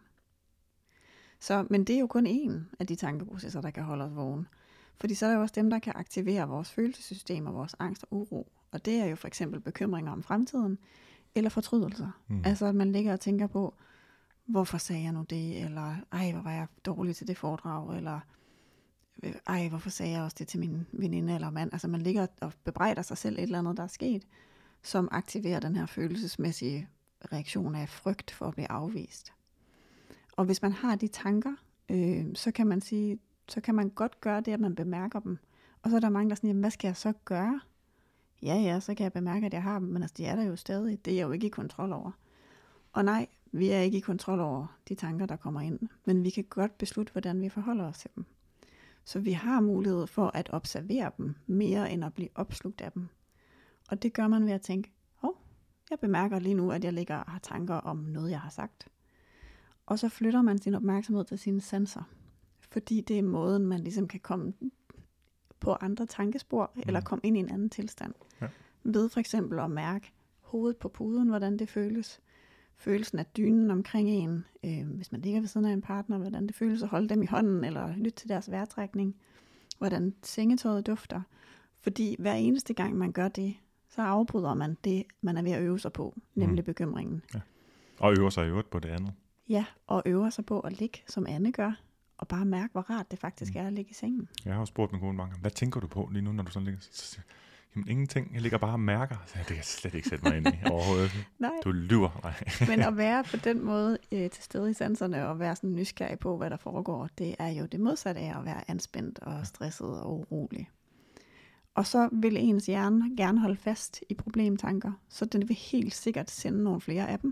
Så, men det er jo kun en af de tankeprocesser, der kan holde os vågen. Fordi så er der jo også dem, der kan aktivere vores følelsessystem og vores angst og uro. Og det er jo for eksempel bekymringer om fremtiden, eller fortrydelser. Mm. Altså at man ligger og tænker på, hvorfor sagde jeg nu det? Eller, ej, hvor var jeg dårlig til det foredrag? Eller, ej, hvorfor sagde jeg også det til min veninde eller mand? Altså man ligger og bebrejder sig selv et eller andet, der er sket, som aktiverer den her følelsesmæssige reaktion af frygt for at blive afvist. Og hvis man har de tanker, øh, så kan man sige, så kan man godt gøre det, at man bemærker dem. Og så er der mange, der siger, jamen, hvad skal jeg så gøre? Ja, ja, så kan jeg bemærke, at jeg har dem, men altså, de er der jo stadig. Det er jeg jo ikke i kontrol over. Og nej, vi er ikke i kontrol over de tanker, der kommer ind, men vi kan godt beslutte, hvordan vi forholder os til dem. Så vi har mulighed for at observere dem, mere end at blive opslugt af dem. Og det gør man ved at tænke, åh, oh, jeg bemærker lige nu, at jeg ligger og har tanker om noget, jeg har sagt. Og så flytter man sin opmærksomhed til sine sanser. Fordi det er måden, man ligesom kan komme på andre tankespor, mm. eller komme ind i en anden tilstand. Ja. Ved for eksempel at mærke hovedet på puden, hvordan det føles. Følelsen af dynen omkring en, øh, hvis man ligger ved siden af en partner, hvordan det føles at holde dem i hånden, eller lytte til deres vejrtrækning. Hvordan sengetøjet dufter. Fordi hver eneste gang, man gør det, så afbryder man det, man er ved at øve sig på, nemlig mm. bekymringen. Ja. Og øver sig i øvrigt på det andet. Ja, og øver sig på at ligge, som Anne gør, og bare mærke, hvor rart det faktisk mm. er at ligge i sengen. Jeg har også spurgt min kone mange gange, hvad tænker du på lige nu, når du sådan ligger? Så siger jeg, jamen ingenting, jeg ligger bare og mærker. Så det kan jeg slet ikke sætte mig ind i overhovedet. Nej. Du lyver. Nej. Men at være på den måde øh, til stede i sanserne, og være sådan nysgerrig på, hvad der foregår, det er jo det modsatte af at være anspændt og stresset og urolig. Og så vil ens hjerne gerne holde fast i problemtanker, så den vil helt sikkert sende nogle flere af dem.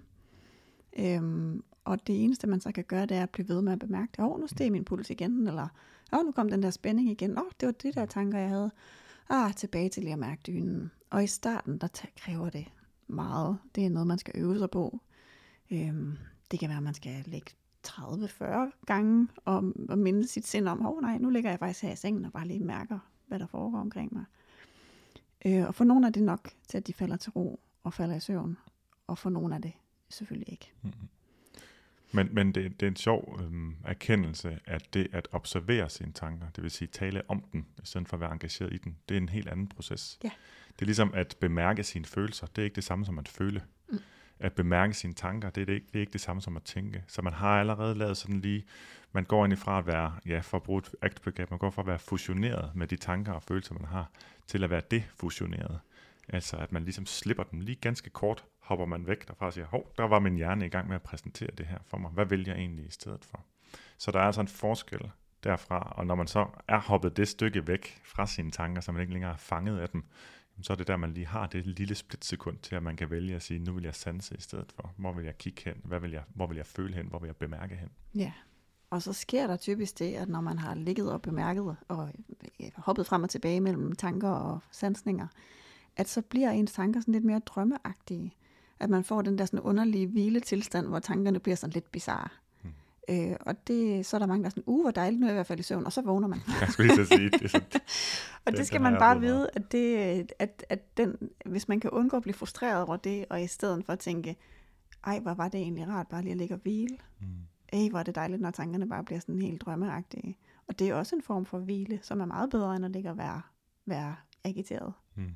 Øhm, og det eneste, man så kan gøre, det er at blive ved med at bemærke det. Åh, oh, nu steg min puls igen, eller åh, oh, nu kom den der spænding igen. Åh, oh, det var det der tanker, jeg havde. Ah, tilbage til lige at mærke dynen. Og i starten, der t- kræver det meget. Det er noget, man skal øve sig på. Øhm, det kan være, at man skal lægge tredive til fyrre gange og, og minde sit sind om, åh oh, nej, nu ligger jeg faktisk her i sengen og bare lige mærker, hvad der foregår omkring mig. Øh, og for nogle er det nok til, at de falder til ro og falder i søvn. Og for nogle er det selvfølgelig ikke. Mm-hmm. Men, men det, det er en sjov øhm, erkendelse, at det at observere sine tanker, det vil sige tale om dem, i stedet for at være engageret i den, det er en helt anden proces. Ja. Det er ligesom at bemærke sine følelser, det er ikke det samme som at føle. Mm. At bemærke sine tanker, det er, det, ikke, det er ikke det samme som at tænke. Så man har allerede lavet sådan lige, man går ind i fra at være, ja, for at bruge et aktbegreb, man går fra at være fusioneret med de tanker og følelser, man har, til at være defusioneret. Altså at man ligesom slipper dem lige ganske kort, hopper man væk derfra og siger, hov, der var min hjerne i gang med at præsentere det her for mig. Hvad vælger jeg egentlig i stedet for? Så der er altså en forskel derfra, og når man så er hoppet det stykke væk fra sine tanker, så man ikke længere er fanget af dem, så er det der, man lige har det lille splitsekund til, at man kan vælge at sige, nu vil jeg sanse i stedet for. Hvor vil jeg kigge hen? Hvad vil jeg, hvor vil jeg føle hen? Hvor vil jeg bemærke hen? Ja, og så sker der typisk det, at når man har ligget og bemærket og hoppet frem og tilbage mellem tanker og sansninger, at så bliver ens tanker sådan lidt mere drømmeagtige. At man får den der sådan underlige hviletilstand, hvor tankerne bliver sådan lidt bizarre. Hmm. Øh, og det, så er der mange, der er sådan, uh, hvor dejligt, nu er jeg i hvert fald i søvn, og så vågner man. Jeg skulle lige sige, det er sådan, og det, det skal man bare vide, at, det, at, at den, hvis man kan undgå at blive frustreret over det, og i stedet for at tænke, ej, hvor var det egentlig rart, bare lige at ligge og hvile. Hmm. Ej, hvor er det dejligt, når tankerne bare bliver sådan helt drømmeagtige. Og det er også en form for hvile, som er meget bedre end at ligge og være, være agiteret. Mm.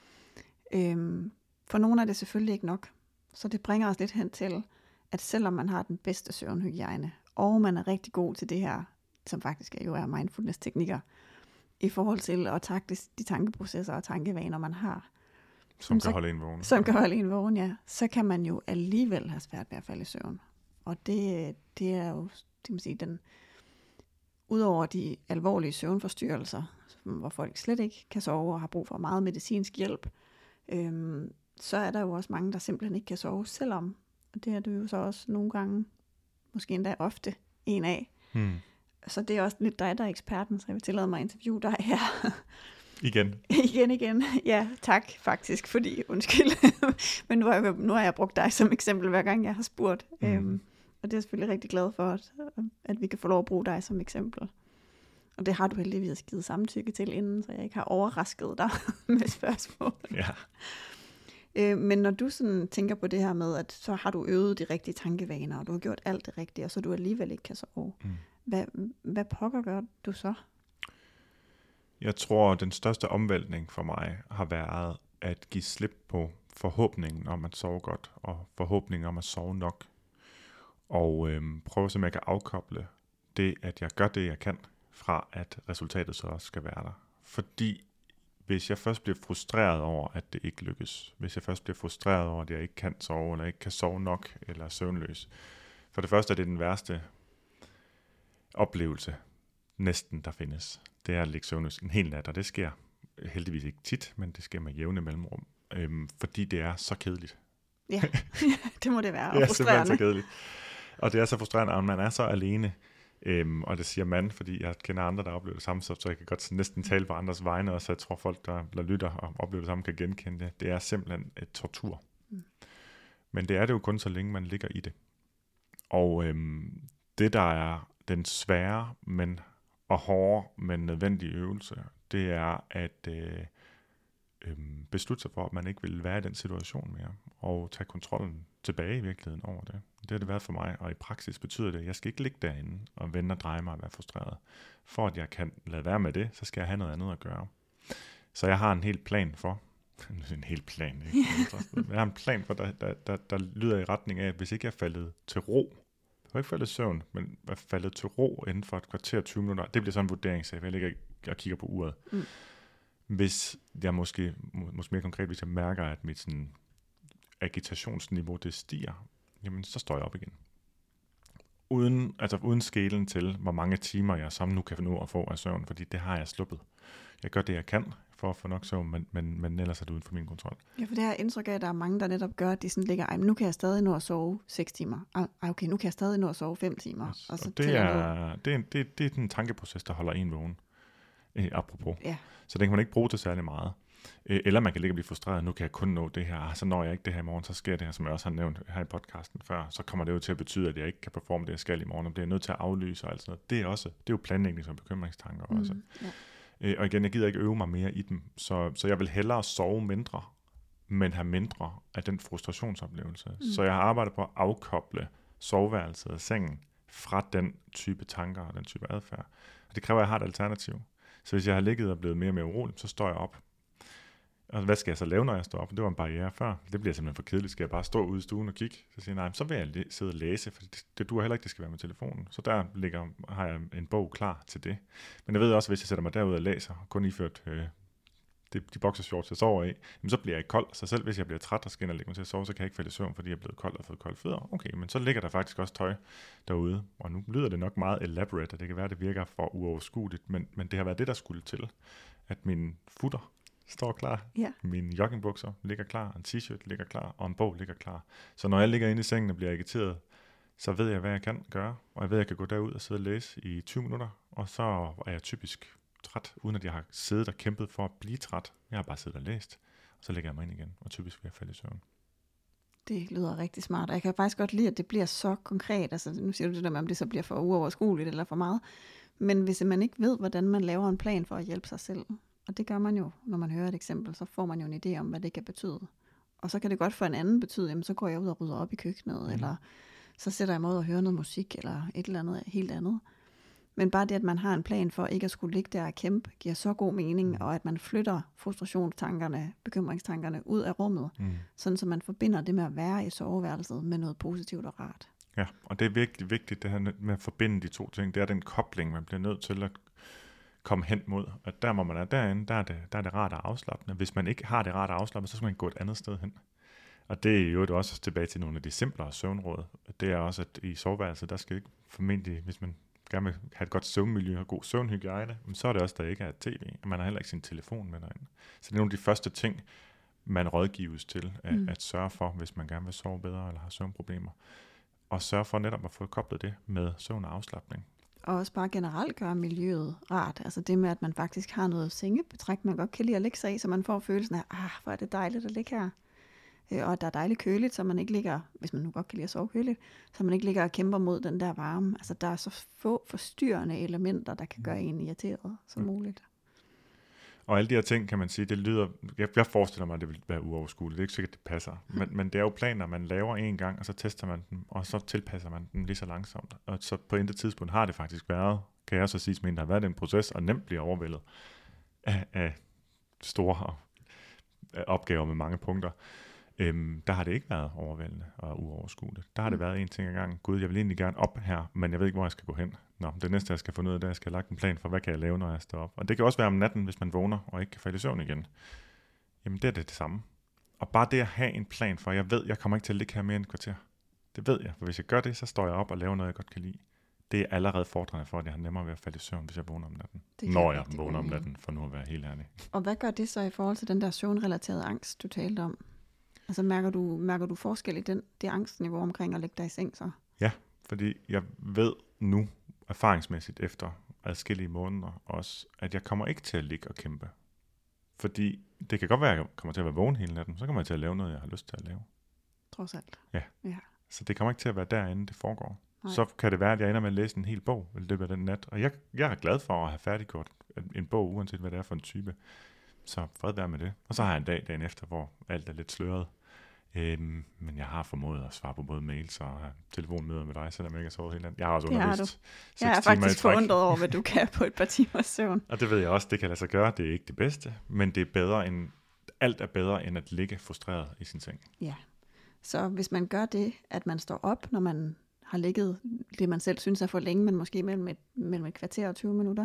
Øhm, for nogle er det selvfølgelig ikke nok. Så det bringer os lidt hen til, at selvom man har den bedste søvnhygiejne, og man er rigtig god til det her, som faktisk jo er mindfulness-teknikker, i forhold til at takle de tankeprocesser og tankevaner, man har, Som kan så, holde en vågen. Som kan holde en vågen, ja. Så kan man jo alligevel have svært ved at falde i søvn. Og det, det er jo, det må sige, den, udover de alvorlige søvnforstyrrelser, hvor folk slet ikke kan sove og har brug for meget medicinsk hjælp, øhm, så er der jo også mange, der simpelthen ikke kan sove selvom. Og det er du jo så også nogle gange, måske endda ofte, en af. Hmm. Så det er også lidt dig, der er eksperten, så jeg vil tillade mig at interviewe dig her. Igen. igen, igen. Ja, tak faktisk, fordi, undskyld. Men nu har, jeg, nu har jeg brugt dig som eksempel, hver gang jeg har spurgt. Mm. Øhm, og det er jeg selvfølgelig rigtig glad for, at, at vi kan få lov at bruge dig som eksempel. Og det har du heldigvis givet samtykke til inden, så jeg ikke har overrasket dig med spørgsmål. Ja. Øh, men når du sådan tænker på det her med, at så har du øvet de rigtige tankevaner, og du har gjort alt det rigtige, og så du alligevel ikke kan sove. Mm. Hvad, hvad pokker gør du så? Jeg tror, den største omvæltning for mig har været at give slip på forhåbningen om at sove godt, og forhåbningen om at sove nok. Og øhm, prøve så jeg kan afkoble det, at jeg gør det, jeg kan, fra at resultatet så også skal være der. Fordi hvis jeg først bliver frustreret over, at det ikke lykkes, hvis jeg først bliver frustreret over, at jeg ikke kan sove, eller ikke kan sove nok, eller er søvnløs, for det første er det den værste oplevelse, næsten der findes. Det er at ligge søvnløs en hel nat, og det sker heldigvis ikke tit, men det sker med jævne mellemrum, øhm, fordi det er så kedeligt. Ja, det må det være, og ja, frustrerende. Det er så kedeligt. Og det er så frustrerende, at man er så alene, øhm, og det siger man, fordi jeg kender andre, der oplever det samme, så jeg kan godt næsten tale på andres vegne, og så jeg tror folk, der, der lytter og oplever det samme, kan genkende det. Det er simpelthen et tortur. Mm. Men det er det jo kun, så længe man ligger i det. Og øhm, det, der er den svære, men og hårde, men nødvendige øvelse, det er at øh, øh, beslutte sig for, at man ikke vil være i den situation mere, og tage kontrollen tilbage i virkeligheden over det. Det har det været for mig, og i praksis betyder det, at jeg skal ikke ligge derinde og vende og dreje mig og være frustreret. For at jeg kan lade være med det, så skal jeg have noget andet at gøre. Så jeg har en hel plan for, en hel plan, ikke? Jeg har en plan for, der, der, der, der lyder i retning af, at hvis ikke jeg er faldet til ro, jeg har ikke faldet i søvn, men er faldet til ro inden for et kvarter tyve minutter. Det bliver sådan en vurderingssag, jeg ligger og kigger på uret. Mm. Hvis jeg måske, måske mere konkret, hvis jeg mærker, at mit sådan, agitationsniveau det stiger, jamen så står jeg op igen. Uden, altså uden skelen til, hvor mange timer jeg som nu kan nå at få af søvn, fordi det har jeg sluppet. Jeg gør det, jeg kan for at få nok søvn, men, men, men ellers er det uden for min kontrol. Ja, for det her indtryk af, at der er mange, der netop gør, at de sådan ligger, ej, men nu kan jeg stadig nå at sove seks timer. Ej, okay, nu kan jeg stadig nå at sove fem timer. Yes. Og så og det, er, det, er, det, det er den tankeproces, der holder en vågen. Eh, apropos. Ja. Så den kan man ikke bruge til særlig meget. Eh, eller man kan ligge og blive frustreret, nu kan jeg kun nå det her, ah, så når jeg ikke det her i morgen, så sker det her, som jeg også har nævnt her i podcasten før, så kommer det jo til at betyde, at jeg ikke kan performe det, jeg skal i morgen, og bliver nødt til at aflyse og alt sådan noget. Det er, også, det er jo planlægning som bekymringstanker mm, også. Ja. Og igen, jeg gider ikke øve mig mere i dem, så, så jeg vil hellere sove mindre, men have mindre af den frustrationsoplevelse. Mm. Så jeg har arbejdet på at afkoble soveværelset og sengen fra den type tanker og den type adfærd. Og det kræver, at jeg har et alternativ. Så hvis jeg har ligget og blevet mere og mere urolig, så står jeg op. Og hvad skal jeg så lave, når jeg står op? Det var en barriere før. Det bliver simpelthen for kedeligt. Skal jeg bare stå ude i stuen og kigge? Så siger jeg, nej, så vil jeg læ- sidde og læse, for det, det duer heller ikke, det skal være med telefonen. Så der ligger, har jeg en bog klar til det. Men jeg ved også, hvis jeg sætter mig derud og læser, kun iført øh, de, de boxershorts, jeg sover i, jamen, så bliver jeg kold. Så selv hvis jeg bliver træt og skal ind og lægge mig til at sove, så kan jeg ikke falde i søvn, fordi jeg er blevet kold og fået kolde fødder. Okay, men så ligger der faktisk også tøj derude. Og nu lyder det nok meget elaborate, og det kan være, det virker for uoverskueligt, men, men det har været det, der skulle til, at min futter står klar, ja. Mine joggingbukser ligger klar, en t-shirt ligger klar, og en bog ligger klar. Så når jeg ligger inde i sengen og bliver agiteret, så ved jeg, hvad jeg kan gøre, og jeg ved, at jeg kan gå derud og sidde og læse i tyve minutter, og så er jeg typisk træt, uden at jeg har siddet og kæmpet for at blive træt. Jeg har bare siddet og læst, og så lægger jeg mig ind igen, og typisk vil jeg falde i søvn. Det lyder rigtig smart, og jeg kan faktisk godt lide, at det bliver så konkret. Altså, nu siger du det der med, om det så bliver for uoverskueligt eller for meget. Men hvis man ikke ved, hvordan man laver en plan for at hjælpe sig selv, og det gør man jo, når man hører et eksempel, så får man jo en idé om, hvad det kan betyde. Og så kan det godt for en anden betyde, jamen så går jeg ud og rydder op i køkkenet, mm. eller så sætter jeg mig ud og hører noget musik, eller et eller andet helt andet. Men bare det, at man har en plan for ikke at skulle ligge der og kæmpe, giver så god mening, mm. og at man flytter frustrationstankerne, bekymringstankerne ud af rummet, mm. sådan så man forbinder det med at være i soveværelset med noget positivt og rart. Ja, og det er virkelig vigtigt, det her med at forbinde de to ting. Det er den kobling, man bliver nødt til at komme hen mod. Og der, hvor man er derinde, der er det, der er det rart og afslappende. Hvis man ikke har det rart og afslappende, så skal man gå et andet sted hen. Og det er jo også tilbage til nogle af de simplere søvnråd. Det er også, at i soveværelset, der skal ikke formentlig, hvis man gerne vil have et godt søvnmiljø og god søvnhygiejne, så er det også, der ikke er tv. Man har heller ikke sin telefon med derinde. Så det er nogle af de første ting, man rådgives til at, mm. at sørge for, hvis man gerne vil sove bedre eller har søvnproblemer. Og sørge for netop at få koblet det med søvn og afslapning. Og også bare generelt gøre miljøet rart. Altså det med, at man faktisk har noget sengebetræk, man godt kan lide at lægge sig i, så man får følelsen af, ah, hvor er det dejligt at ligge her. Og at der er dejligt køligt, så man ikke ligger, hvis man nu godt kan lide at sove køligt, så man ikke ligger og kæmper mod den der varme. Altså der er så få forstyrrende elementer, der kan gøre en irriteret som mm. muligt. Og alle de her ting, kan man sige, det lyder, jeg, jeg forestiller mig, at det vil være uoverskueligt. Det er ikke sikkert, det passer. Men, men det er jo planer, man laver en gang, og så tester man dem, og så tilpasser man dem lige så langsomt. Og så på intet tidspunkt har det faktisk været, kan jeg så sige, men der har været en proces, og nemt bliver overvældet af, af store af opgaver med mange punkter. Øhm, der har det ikke været overvældende og uoverskueligt. Der har det været en ting ad gangen. Gud, jeg vil egentlig gerne op her, men jeg ved ikke, hvor jeg skal gå hen. Nå, det næste, jeg skal finde ud af, det er, at jeg skal have lagt en plan for, hvad kan jeg lave, når jeg står op. Og det kan også være om natten, hvis man vågner og ikke kan falde i søvn igen. Jamen, det er det, det samme. Og bare det at have en plan for, jeg ved, jeg kommer ikke til at ligge her mere end et kvarter. Det ved jeg, for hvis jeg gør det, så står jeg op og laver noget, jeg godt kan lide. Det er allerede fordrende for, at jeg har nemmere ved at falde i søvn, hvis jeg vågner om natten. Når jeg vågner om natten, for nu at være helt ærlig. Og hvad gør det så i forhold til den der søvnrelaterede angst, du talte om? Altså mærker du, mærker du forskel i den, det angstniveau omkring at lægge dig i seng så? Ja, fordi jeg ved nu erfaringsmæssigt efter adskillige måneder også, at jeg kommer ikke til at ligge og kæmpe. Fordi det kan godt være, at jeg kommer til at være vågen hele natten, så kommer jeg til at lave noget, jeg har lyst til at lave. Trods alt. Ja. ja. Så det kommer ikke til at være derinde, det foregår. Nej. Så kan det være, at jeg ender med at læse en hel bog i løbet af den nat. Og jeg, jeg er glad for at have færdiggjort en bog, uanset hvad det er for en type. Så fred være med det. Og så har jeg en dag dagen efter, hvor alt er lidt sløret. Øhm, men jeg har formået at svare på både mails og telefonmøder med dig, selvom jeg ikke har sovet hele natten. Jeg har også undervist seks timer i træk. Jeg er faktisk forundret over, hvad du kan på et par timers søvn. Og det ved jeg også, det kan lade sig gøre. Det er ikke det bedste, men det er bedre end, alt er bedre end at ligge frustreret i sin seng. Ja, så hvis man gør det, at man står op, når man har ligget det, man selv synes er for længe, men måske mellem et, mellem et kvarter og tyve minutter,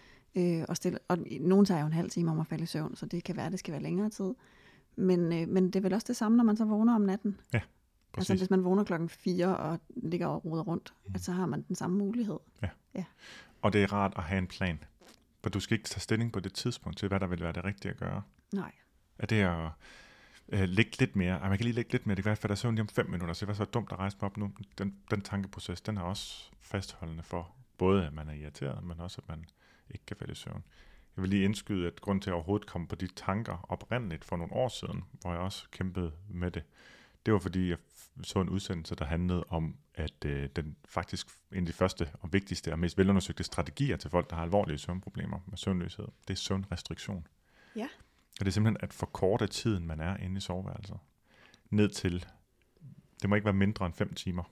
øh, og, stille, og nogen tager jo en halv time om at falde i søvn, så det kan være, det skal være længere tid. Men, øh, men det er vel også det samme, når man så vågner om natten. Ja, præcis. Altså hvis man vågner klokken fire og ligger og roder rundt, mm. så har man den samme mulighed. Ja. ja, og det er rart at have en plan. For du skal ikke tage stilling på det tidspunkt til, hvad der vil være det rigtige at gøre. Nej. Er det at øh, lægge lidt mere? Ej, man kan lige lægge lidt mere. Det kan være, at jeg søvn lige om fem minutter, så det var så dumt at rejse mig op nu. Den, den tankeproces, den er også fastholdende for både, at man er irriteret, men også, at man ikke kan falde i søvn. Jeg vil lige indskyde, at grund til at overhovedet komme på de tanker oprindeligt for nogle år siden, hvor jeg også kæmpede med det, det var fordi, jeg så en udsendelse, der handlede om, at øh, den faktisk en af de første og vigtigste og mest velundersøgte strategier til folk, der har alvorlige søvnproblemer med søvnløshed, det er søvnrestriktion. Ja. Og det er simpelthen at forkorte tiden, man er inde i soveværelset, ned til, det må ikke være mindre end fem timer.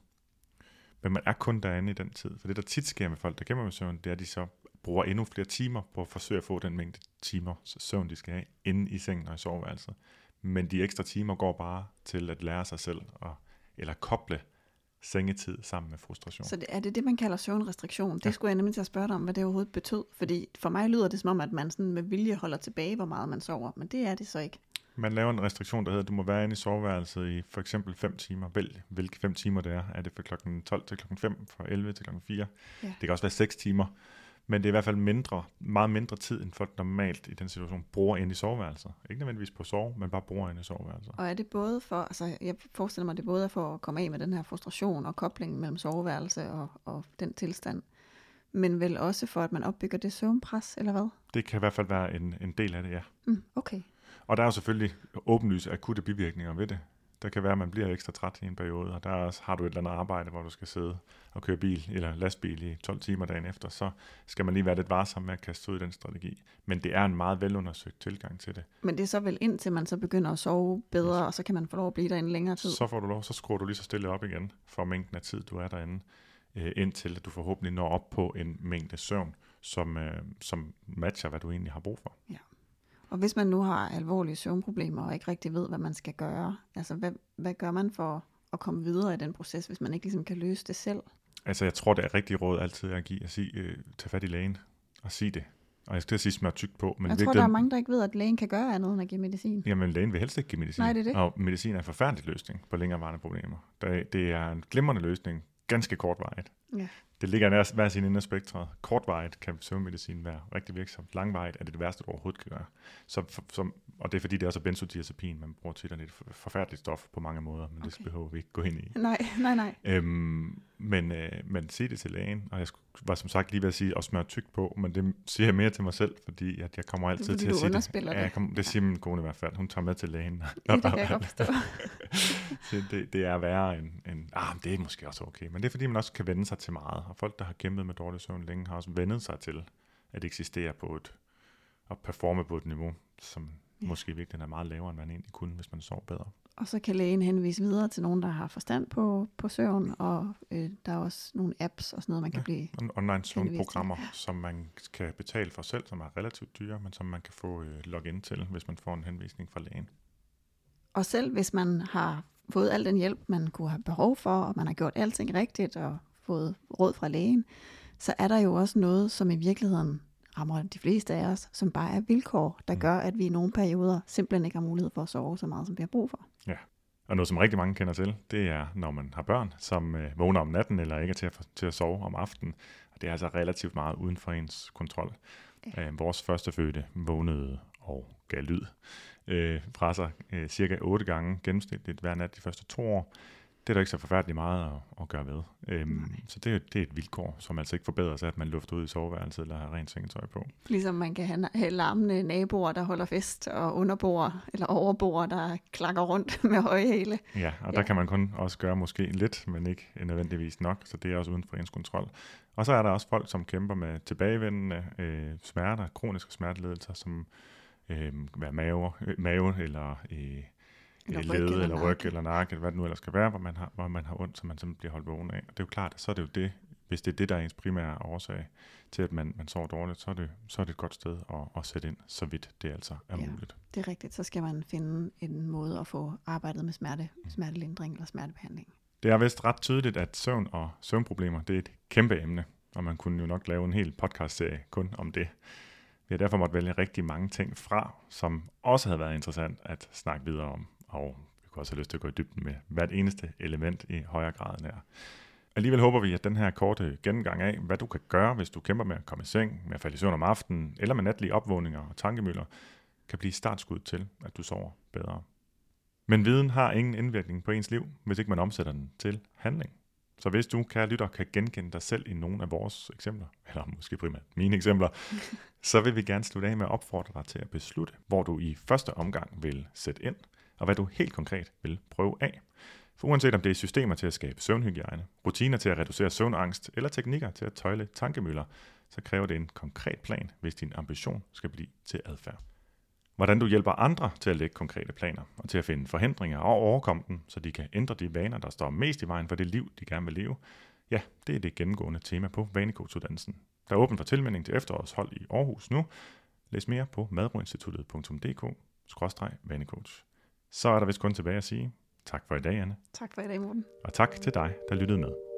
Men man er kun derinde i den tid. For det, der tit sker med folk, der kæmper med søvn, det er, at de så bruger endnu flere timer på at forsøge at få den mængde timer søvn, de skal have, inde i sengen og i soveværelset. Men de ekstra timer går bare til at lære sig selv, at, eller koble sengetid sammen med frustration. Så det, er det det, man kalder søvnrestriktion? Det ja. Skulle jeg nemlig til at spørge dig om, hvad det overhovedet betød. Fordi for mig lyder det som om, at man sådan med vilje holder tilbage, hvor meget man sover. Men det er det så ikke. Man laver en restriktion, der hedder, at du må være inde i soveværelset i for eksempel fem timer. Vælg, hvilke fem timer det er. Er det fra klokken tolv til klokken fem, fra elleve til klokken fire? Ja. Det kan også være seks timer. Men det er i hvert fald mindre, meget mindre tid, end folk normalt i den situation bruger inde i soveværelset. Ikke nødvendigvis på sove, men bare bruger inde i soveværelset. Og er det både for, altså jeg forestiller mig, det er både for at komme af med den her frustration og koblingen mellem soveværelse og, og den tilstand, men vel også for, at man opbygger det søvnpres, eller hvad? Det kan i hvert fald være en, en del af det, ja. Mm, okay. Og der er jo selvfølgelig åbenlyse akutte bivirkninger ved det. Der kan være, at man bliver ekstra træt i en periode, og der også, har du et eller andet arbejde, hvor du skal sidde og køre bil eller lastbil i tolv timer dagen efter, så skal man lige være lidt varsom med at kaste ud i den strategi. Men det er en meget velundersøgt tilgang til det. Men det er så vel indtil man så begynder at sove bedre, yes. Og så kan man få lov at blive derinde længere tid? Så får du lov, så skruer du lige så stille op igen for mængden af tid, du er derinde. øh, indtil du forhåbentlig når op på en mængde søvn, som, øh, som matcher, hvad du egentlig har brug for. Ja. Og hvis man nu har alvorlige søvnproblemer og ikke rigtig ved, hvad man skal gøre, altså hvad, hvad gør man for at komme videre i den proces, hvis man ikke ligesom kan løse det selv? Altså jeg tror, det er rigtig råd altid at give at sige, øh, tag fat i lægen og sige det. Og jeg skal til at sige smør tykt på. Men jeg tror, der er mange, der ikke ved, at lægen kan gøre andet end at give medicin. Jamen lægen vil helst ikke give medicin. Nej, det er det. Og medicin er en forfærdelig løsning på længerevarende problemer. Det er en glimrende løsning, ganske kortvarigt. Ja. Det ligger nær hver sin ende af spektret. Kortvarigt kan søvnmedicin være rigtig virksomt. Langvarigt er det det værste, du overhovedet kan gøre. Så, som, og det er fordi, det er også benzodiazepin. Man bruger tit et forfærdeligt stof på mange måder, men okay. Det behøver vi ikke gå ind i. Nej, nej, nej. Øhm, men, øh, men sig det til lægen, og jeg var som sagt lige ved at sige, at smøre tykt på, men det siger jeg mere til mig selv, fordi at jeg kommer altid til at sige det. det. Ja, kom, det siger min kone i hvert fald. Hun tager med til lægen. Ja, det kan jeg godt forstå. Så det, det er værre end, end ah, det er måske også okay, men det er fordi, man også kan vende sig til meget, og folk, der har kæmpet med dårlig søvn længe, har også vendet sig til at eksistere på et, og performe på et niveau, som ja. Måske virkelig er meget lavere, end man egentlig kunne, hvis man sover bedre. Og så kan lægen henvise videre til nogen, der har forstand på, på søvn, og øh, der er også nogle apps og sådan noget, man kan ja, blive online søvnprogrammer, ja. Som man kan betale for selv, som er relativt dyre, men som man kan få øh, login til, hvis man får en henvisning fra lægen. Og selv hvis man har fået al den hjælp, man kunne have behov for, og man har gjort alting rigtigt og fået råd fra lægen, så er der jo også noget, som i virkeligheden rammer de fleste af os, som bare er vilkår, der gør, at vi i nogle perioder simpelthen ikke har mulighed for at sove så meget, som vi har brug for. Ja, og noget, som rigtig mange kender til, det er, når man har børn, som øh, vågner om natten eller ikke er til at, til at sove om aftenen. Og det er altså relativt meget uden for ens kontrol. Ja. Øh, vores førstefødte vågnede og gav lyd øh, fra sig øh, cirka otte gange gennemsnitligt hver nat de første to år. Det er der ikke så forfærdeligt meget at, at gøre ved. Øhm, så det, det er et vilkår, som altså ikke forbedrer sig, at man lufter ud i soveværelset eller har rent sengetøj på. Ligesom man kan have, have larmende naboer, der holder fest, og underboer eller overboer, der klakker rundt med høje hæle. Ja, og ja. Der kan man kun også gøre måske lidt, men ikke nødvendigvis nok, så det er også uden for ens kontrol. Og så er der også folk, som kæmper med tilbagevendende øh, smerter, kroniske smertelidelser, som øh, være mave, øh, mave eller... Øh, Eller led, eller, eller ryg, eller nakke, eller hvad det nu ellers skal være, hvor man har, hvor man har ondt, så man simpelthen bliver holdt vågen af. Og det er jo klart, at så er det jo det, hvis det er det, der er ens primære årsag til, at man, man sover dårligt, så er, det, så er det et godt sted at, at sætte ind, så vidt det altså er ja, muligt. Det er rigtigt. Så skal man finde en måde at få arbejdet med smerte, smertelindring eller smertebehandling. Det er vist ret tydeligt, at søvn og søvnproblemer, det er et kæmpe emne, og man kunne jo nok lave en hel podcast-serie kun om det. Vi har derfor måttet vælge rigtig mange ting fra, som også havde været interessant at snakke videre om. Og vi kunne også have lyst til at gå i dybden med hvert eneste element i højere grad end her. Alligevel håber vi, at den her korte gennemgang af, hvad du kan gøre, hvis du kæmper med at komme i seng, med at falde i søvn om aftenen, eller med natlige opvågninger og tankemøller, kan blive startskud til, at du sover bedre. Men viden har ingen indvirkning på ens liv, hvis ikke man omsætter den til handling. Så hvis du, kære lytter, kan genkende dig selv i nogle af vores eksempler, eller måske primært mine eksempler, så vil vi gerne slutte af med at opfordre dig til at beslutte, hvor du i første omgang vil sætte ind, og hvad du helt konkret vil prøve af. For uanset om det er systemer til at skabe søvnhygiejne, rutiner til at reducere søvnangst eller teknikker til at tøjle tankemøller, så kræver det en konkret plan, hvis din ambition skal blive til adfærd. Hvordan du hjælper andre til at lægge konkrete planer og til at finde forhindringer og overkomme dem, så de kan ændre de vaner, der står mest i vejen for det liv, de gerne vil leve, ja, det er det gennemgående tema på vanecoach-uddannelsen. Der er åben for tilmelding til efterårets hold i Aarhus nu. Læs mere på madroinstituttet punktum d k skråstreg vanecoach. Så er der vist kun tilbage at sige tak for i dag, Anne. Tak for i dag, Morten. Og tak til dig, der lyttede med.